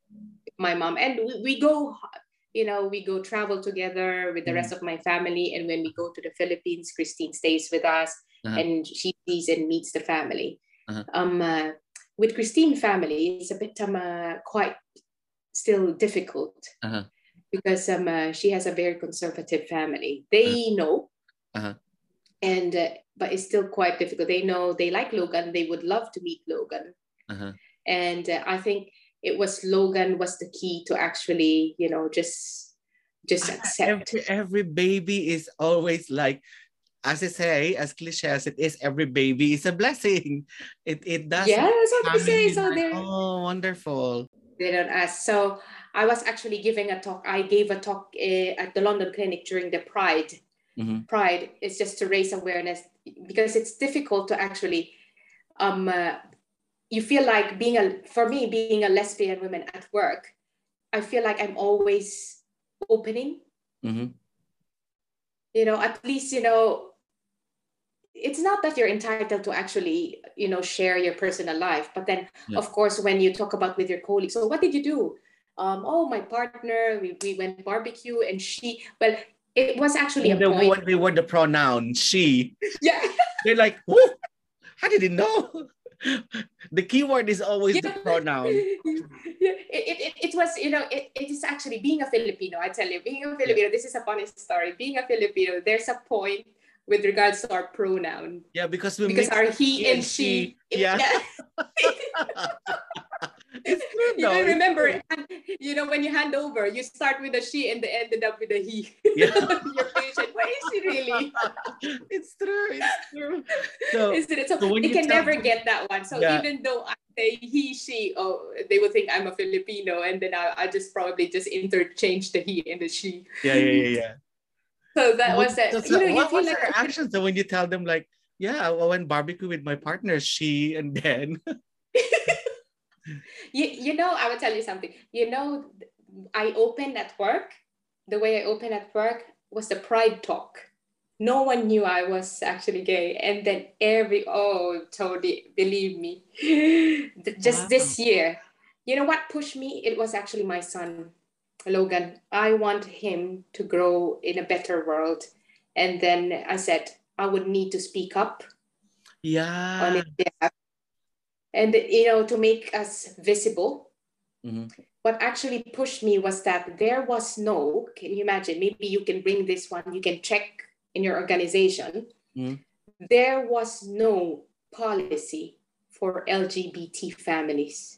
my mom, and we, we go, you know, we go travel together with the Mhm. rest of my family. And when we go to the Philippines, Christine stays with us, Uh-huh. and she sees and meets the family. Uh-huh. Um, uh, with Christine family, it's a bit um, uh, quite still difficult Uh-huh. because um, uh, she has a very conservative family. They Uh-huh. know, Uh-huh. and uh, but it's still quite difficult. They know they like Logan. They would love to meet Logan, Uh-huh. and uh, I think it was Logan was the key to actually, you know, just just accept. Every every baby is always like, as I say, as cliche as it is, every baby is a blessing. It it does Yeah, make that's what they say. family So like, they're oh, wonderful. they don't ask. So I was actually giving a talk. I gave a talk uh, at the London Clinic during the Pride. Mm-hmm. Pride is just to raise awareness because it's difficult to actually. Um, uh, you feel like being a for me being a lesbian woman at work. I feel like I'm always opening. Mm-hmm. You know, at least you know. It's not that you're entitled to actually, you know, share your personal life, but then, Yeah. of course, when you talk about with your colleagues, so what did you do? Um, oh, my partner, we, we went barbecue, and she, well, it was actually And a the point. one they were the pronoun she. Yeah. They're like, whoa, how did you know? The keyword is always Yeah. the pronoun. Yeah. It, it, it, it was, you know, it, it is actually being a Filipino. I tell you, being a Filipino, Yeah. this is a funny story. Being a Filipino, there's a point with regards to our pronoun. Yeah, because we Because mix our he and she. she, Yeah. yeah. It's true You though. know, It's remember, true. you know, when you hand over, you start with a she and they ended up with a he. Yeah. Your patient, where is she really? It's true. It's true. So, Isn't it? So so when they you can tell never them, get that one. So yeah, even though I say he, she, oh, they will think I'm a Filipino, and then I, I just probably just interchange the he and the she. yeah, yeah, yeah, yeah. So that What, was it. so, You so know, you what feel was their like reaction? So when you tell them like, yeah, I went barbecue with my partner, she, and then you, you know, I will tell you something. You know, I opened at work. The way I opened at work was the pride talk. No one knew I was actually gay. And then every, oh, totally, believe me. Just wow. this year, you know what pushed me? It was actually my son, Logan. I want him to grow in a better world. And then I said, I would need to speak up on Yeah. his behalf. And, you know, to make us visible. Mm-hmm. What actually pushed me was that there was no, can you imagine? Maybe you can bring this one, you can check in your organization. Mm-hmm. There was no policy for L G B T families.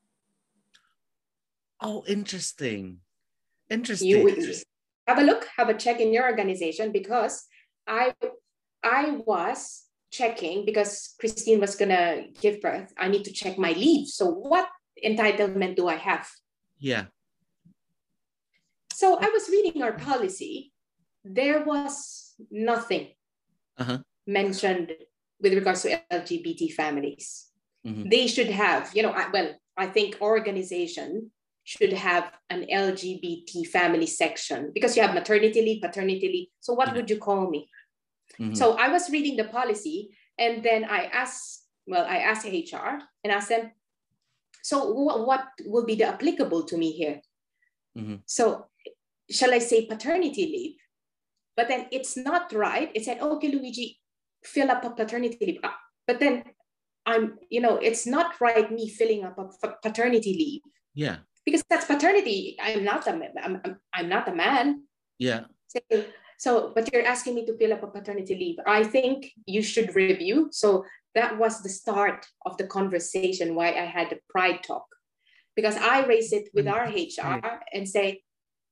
Oh, interesting. Interesting. You have a look, have a check in your organization, because I I was checking because Christine was gonna give birth. I need to check my leave. So what entitlement do I have? Yeah. So I was reading our policy. There was nothing Uh-huh. mentioned with regards to L G B T families. Mm-hmm. They should have, you know, well, I think organization should have an L G B T family section because you have maternity leave, paternity leave. So what Yeah. would you call me? Mm-hmm. So I was reading the policy, and then I asked, well, I asked H R and asked them, so what, what will be the applicable to me here? Mm-hmm. So shall I say paternity leave? But then it's not right. It said, okay, Luigi, fill up a paternity leave. But then I'm, you know, it's not right me filling up a paternity leave. Yeah. Because that's paternity. I'm not a, I'm, I'm, I'm not a man. Yeah. So, so, but you're asking me to fill up a paternity leave. I think you should review. So that was the start of the conversation why I had the pride talk. because I raise it with our H R and say,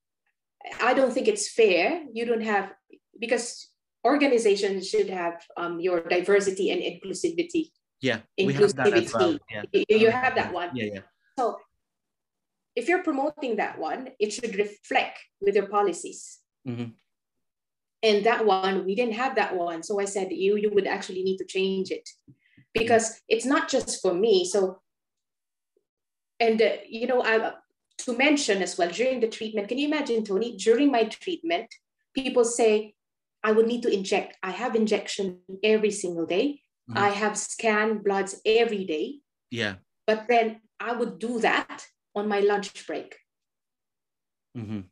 I don't think it's fair. You don't have, because organizations should have um, your diversity and inclusivity. Yeah, we have that as well. Yeah. You, you have that one. Yeah, yeah. So if you're promoting that one, it should reflect with your policies. Mm-hmm. And that one, we didn't have that one. So I said, you, you would actually need to change it, because mm-hmm. it's not just for me. So, and uh, you know, I, to mention as well, during the treatment, can you imagine, Tony, during my treatment, people say, I would need to inject. I have injection every single day. Mm-hmm. I have scan bloods every day. Yeah. But then I would do that on my lunch break. Mm-hmm.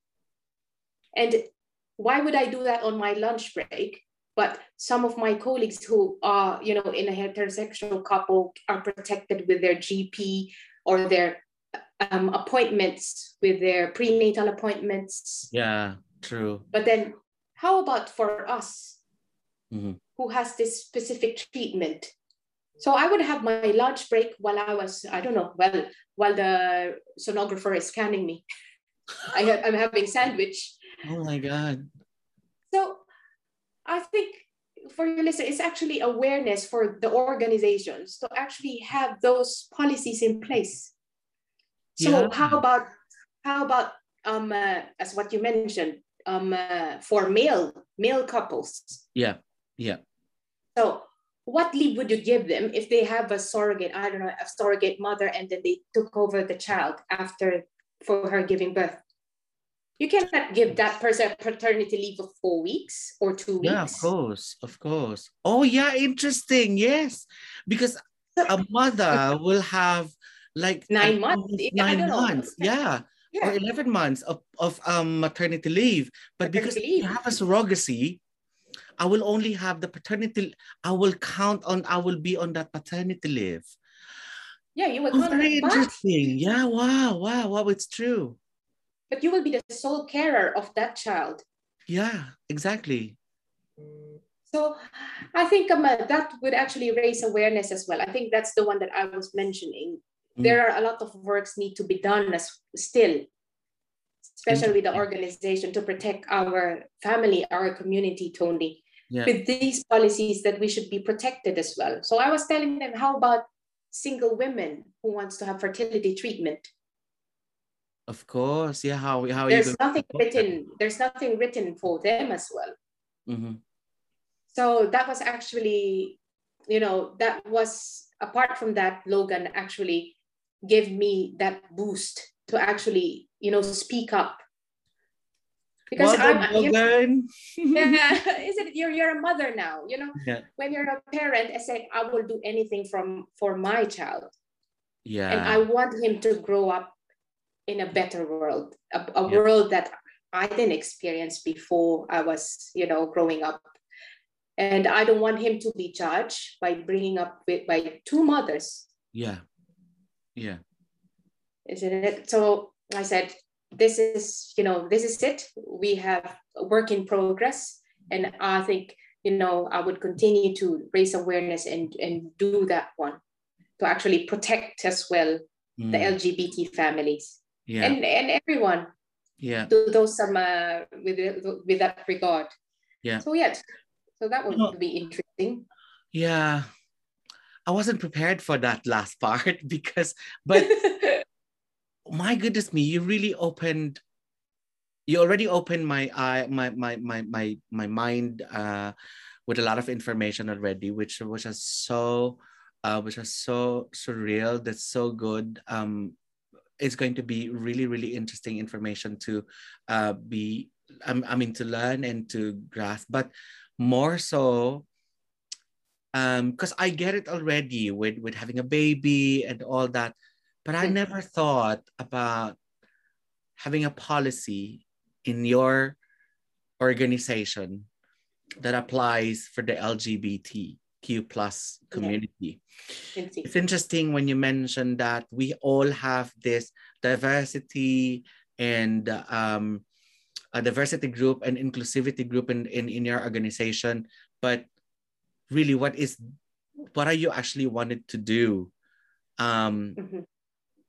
And why would I do that on my lunch break? But some of my colleagues who are, you know, in a heterosexual couple are protected with their G P or their um, appointments, with their prenatal appointments. Yeah, true. But then how about for us, mm-hmm. who has this specific treatment? So I would have my lunch break while I was, I don't know, well, while the sonographer is scanning me. I ha- I'm having sandwich. Oh my God. So I think for your listeners, it's actually awareness for the organizations to actually have those policies in place. So yeah. how about, how about um, uh, as what you mentioned, um, uh, for male, male couples? Yeah, yeah. So what leave would you give them if they have a surrogate, I don't know, a surrogate mother, and then they took over the child after, for her giving birth? You cannot give that person a paternity leave of four weeks or two weeks. Yeah, of course, of course. Oh yeah, interesting. Yes, because a mother will have like nine months. Nine months. Yeah. yeah. Or eleven months of, of um maternity leave. But maternity because leave. You have a surrogacy, I will only have the paternity. I will count on. I will be on that paternity leave. Yeah, you will. Oh, very interesting. Yeah. Wow. Wow. Wow. It's true. But you will be the sole carer of that child. Yeah. Exactly. So, I think um, uh, that would actually raise awareness as well. I think that's the one that I was mentioning. Mm. There are a lot of works need to be done as still, especially with the organization, to protect our family, our community, Tony. Yeah. With these policies that we should be protected as well. So I was telling them, how about single women who wants to have fertility treatment? Of course, yeah. How how there's you nothing written. Them? There's nothing written for them as well. Mm-hmm. So that was actually, you know, that was apart from that, Logan actually gave me that boost to actually, you know, speak up. Because well done, I'm, Logan. Yeah, is it you're you're a mother now? You know, yeah. When you're a parent, I said I will do anything from for my child. Yeah. And I want him to grow up in a better world, a, a yeah. world that I didn't experience before I was, you know, growing up. And I don't want him to be judged by bringing up with by two mothers. Yeah. Yeah. Isn't it? So I said, this is, you know, this is it. We have a work in progress. And I think, you know, I would continue to raise awareness and, and do that one to actually protect as well mm. the L G B T families. Yeah. And, and everyone. Yeah. Do those some uh, with, with that regard. Yeah. So yeah. So that would you know, be interesting. Yeah. I wasn't prepared for that last part because, but my goodness me, you really opened, you already opened my eye, my, my, my, my, my mind uh, with a lot of information already, which, which is so, uh, which is so surreal. That's so good. Um, it's going to be really, really interesting information to uh, be, I, I mean, to learn and to grasp, but more so, um, because I get it already with, with having a baby and all that, but I never thought about having a policy in your organization that applies for the L G B T Q plus community. Yeah. It's interesting when you mentioned that we all have this diversity and um, a diversity group and inclusivity group in, in, in your organization, but really what is, what are you actually wanted to do? Um, mm-hmm.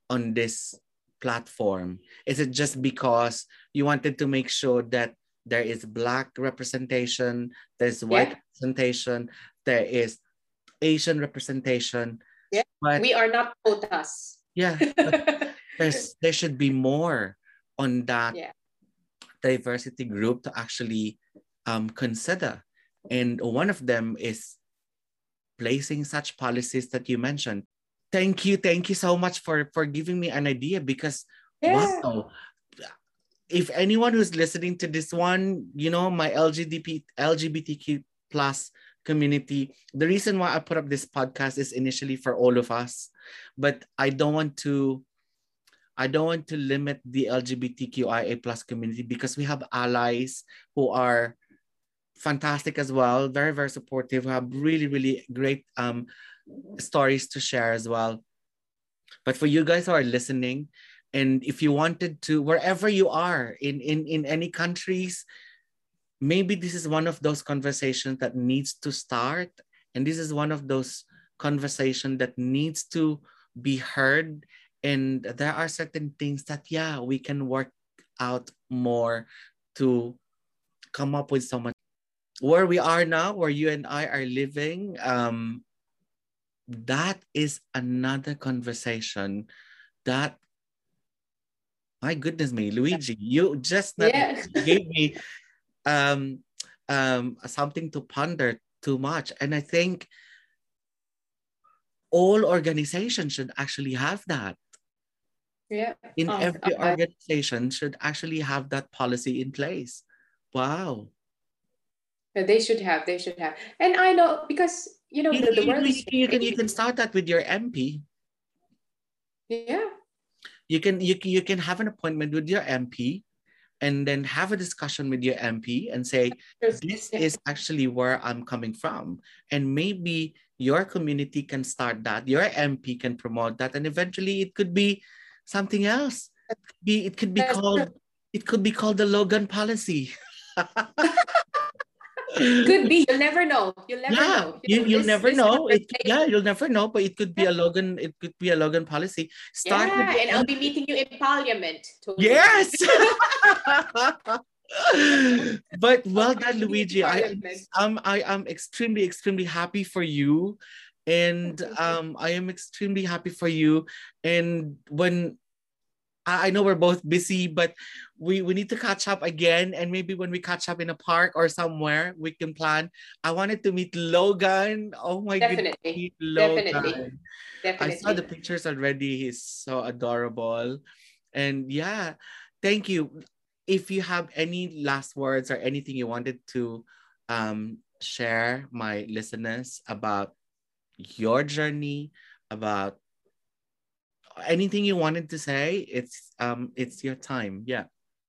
on this platform? Is it just because you wanted to make sure that there is Black representation, there's white Yeah. representation, there is Asian representation? Yeah. But we are not quotas. yeah, but there's there should be more on that Yeah. diversity group to actually um, consider. And one of them is placing such policies that you mentioned. Thank you. Thank you so much for, for giving me an idea, because Yeah. wow, if anyone who's listening to this one, you know, my L G B T Q plus community, the reason why I put up this podcast is initially for all of us, but I don't want to I don't want to limit the L G B T Q I A plus community, because we have allies who are fantastic as well, very, very supportive, who have really, really great um, stories to share as well. But for you guys who are listening, and if you wanted to, wherever you are in, in, in any countries, maybe this is one of those conversations that needs to start. And this is one of those conversations that needs to be heard. And there are certain things that, yeah, we can work out more to come up with so much. Where we are now, where you and I are living, um, that is another conversation that, my goodness me, Luigi, you just not Yeah. gave me um, um, something to ponder too much. And I think all organizations should actually have that. Yeah. In Oh, every uh, organization should actually have that policy in place. Wow. they should have. They should have. And I know, because you know You, the, the you, world you, is you can you changing. can start that with your M P. Yeah. You can you, can- you can have an appointment with your M P, and then have a discussion with your M P and say, this Yeah. is actually where I'm coming from. And maybe your community can start that, your M P can promote that, and eventually it could be something else. It could be, it could be That's true. called it could be called the Logan policy. Could be. You'll never know. You'll never Yeah, know. You you know, you'll this never this know. It conversation. yeah, you'll never know, but it could be a Logan, it could be a Logan policy. Start with Yeah, your and I'll be meeting you in Parliament, Tony. yes. But well I'll done, be meeting Luigi. I am Parliament. um, I am extremely, extremely happy for you. And Thank you. um, I am extremely happy for you. And when I I know we're both busy, but we, we need to catch up again. And maybe when we catch up in a park or somewhere, we can plan. I wanted to meet Logan. Oh my goodness, Definitely. meet Definitely. Logan. I saw the Definitely. pictures already. He's so adorable. And yeah, thank you. If you have any last words or anything you wanted to um, share my listeners about your journey, about anything you wanted to say, it's um it's your time. Yeah.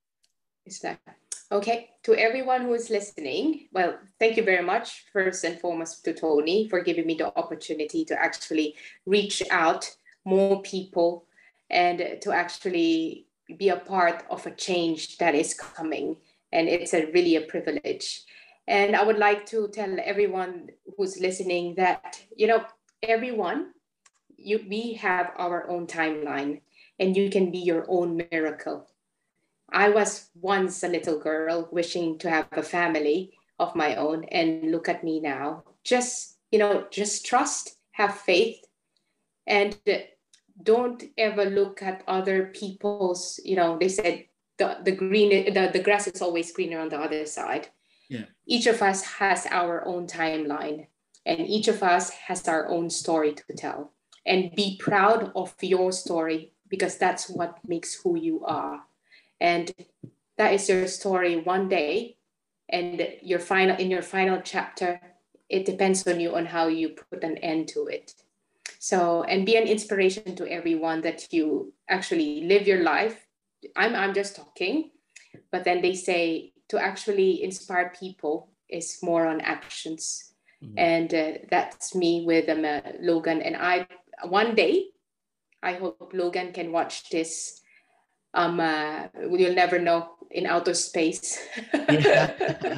Is that okay? To everyone who is listening, well, thank you very much, first and foremost, to Tony for giving me the opportunity to actually reach out more people and to actually be a part of a change that is coming. And it's a really a privilege. And I would like to tell everyone who's listening that, you know, everyone, you we have our own timeline, and you can be your own miracle. I was once a little girl wishing to have a family of my own, and look at me now. Just, you know, just trust, have faith, and don't ever look at other people's, you know, they said the, the green, the, the grass is always greener on the other side. Yeah. Each of us has our own timeline, and each of us has our own story to tell. And be proud of your story, because that's what makes who you are. And that is your story one day, and your final in your final chapter, it depends on you on how you put an end to it. So, and be an inspiration to everyone that you actually live your life. i'm i'm just talking, but then they say to actually inspire people is more on actions. Mm-hmm. And uh, that's me with um, uh, Logan. And I one day I hope Logan can watch this. Um, uh, you'll never know, in outer space. Yeah.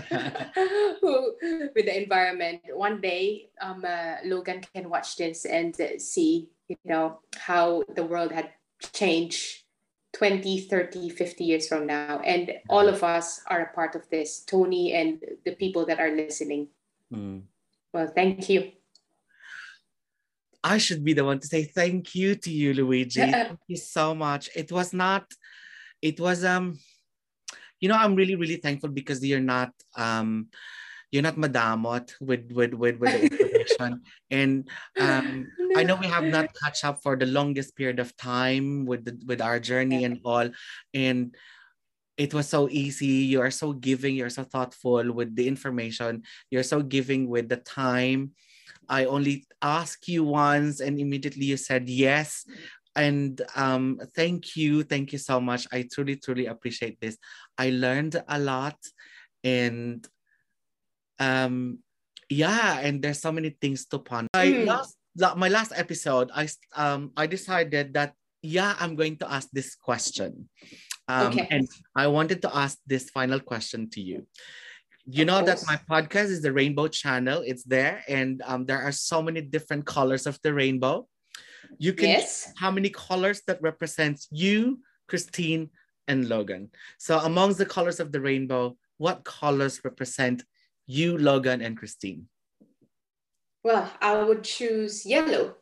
With the environment. One day, um, uh, Logan can watch this and uh, see, you know, how the world had change twenty, thirty, fifty years from now. And all of us are a part of this, Tony and the people that are listening. Mm. Well, thank you. I should be the one to say thank you to you, Luigi. Thank you so much. It was not, it was, um, you know, I'm really, really thankful because you're not, um, you're not madamot with, with, with, with the information. And um, no. I know we have not catch up for the longest period of time with the, with our journey and all. And it was so easy. You are so giving. You're so thoughtful with the information. You're so giving with the time. I only asked you once and immediately you said yes. And um, thank you. Thank you so much. I truly, truly appreciate this. I learned a lot. And um, yeah, and there's so many things to ponder. Mm. I last, my last episode, I, um, I decided that, yeah, I'm going to ask this question. Um, okay. And I wanted to ask this final question to you. You know that my podcast is the Rainbow Channel. It's there. And um, there are so many different colors of the rainbow. You can yes. choose how many colors that represents you, Christine, and Logan. So amongst the colors of the rainbow, what colors represent you, Logan, and Christine? Well, I would choose yellow.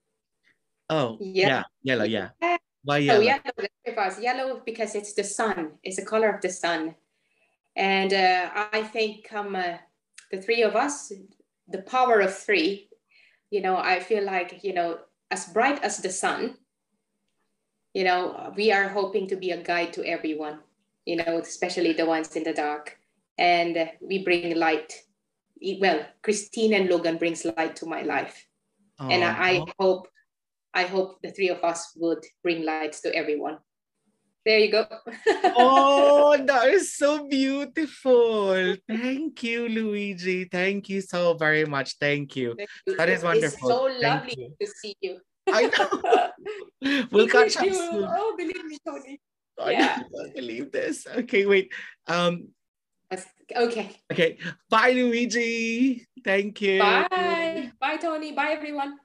Oh, yeah, yeah yellow, yeah. Why yellow? Oh, yellow. Yellow because it's the sun. It's the color of the sun. And uh, I think um, uh, the three of us, the power of three, you know, I feel like, you know, as bright as the sun, you know, we are hoping to be a guide to everyone, you know, especially the ones in the dark. And uh, we bring light. Well, Christine and Logan brings light to my life. Oh. And I, I hope, I hope the three of us would bring lights to everyone. There you go. Oh, that is so beautiful. Thank you, Luigi. Thank you so very much. Thank you. Thank you. That is wonderful. It's so Thank lovely you. to see you. I know. We'll catch up soon. Oh, believe me, Tony. I yeah. can't believe this. Okay, wait. Um. Okay. Okay. Bye, Luigi. Thank you. Bye. Bye, Tony. Bye, everyone.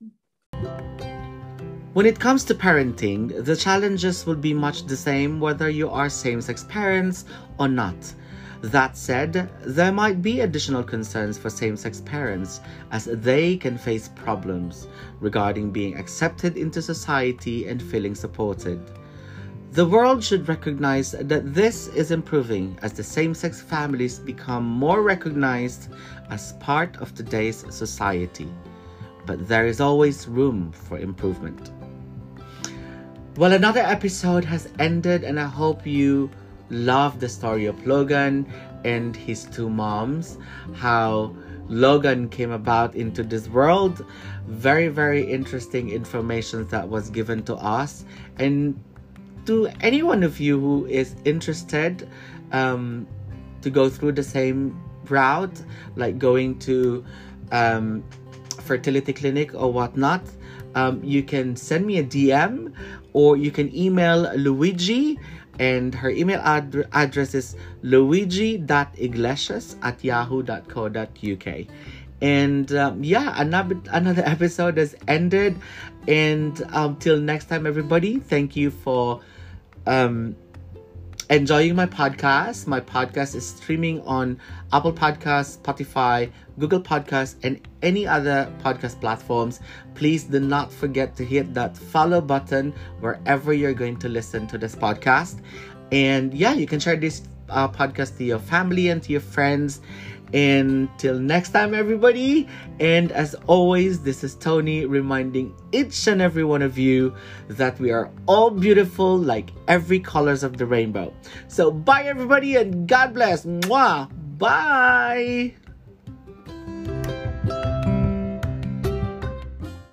When it comes to parenting, the challenges will be much the same whether you are same-sex parents or not. That said, there might be additional concerns for same-sex parents as they can face problems regarding being accepted into society and feeling supported. The world should recognize that this is improving as the same-sex families become more recognized as part of today's society. But there is always room for improvement. Well, another episode has ended and I hope you love the story of Logan and his two moms, how Logan came about into this world. Very, very interesting information that was given to us. And to any one of you who is interested um, to go through the same route, like going to um, fertility clinic or whatnot, um, you can send me a D M or you can email Luigi, and her email ad- address is luigi dot iglesias at yahoo dot co dot uk. And um, yeah, another, another episode has ended. And until um, next time, everybody, thank you for um, enjoying my podcast. My podcast is streaming on Apple Podcasts, Spotify, Google Podcasts, and any other podcast platforms. Please do not forget to hit that follow button wherever you're going to listen to this podcast. And yeah, you can share this uh, podcast to your family and to your friends. Until next time, everybody. And as always, this is Tony reminding each and every one of you that we are all beautiful like every colors of the rainbow. So bye, everybody, and God bless. Mwah. Bye.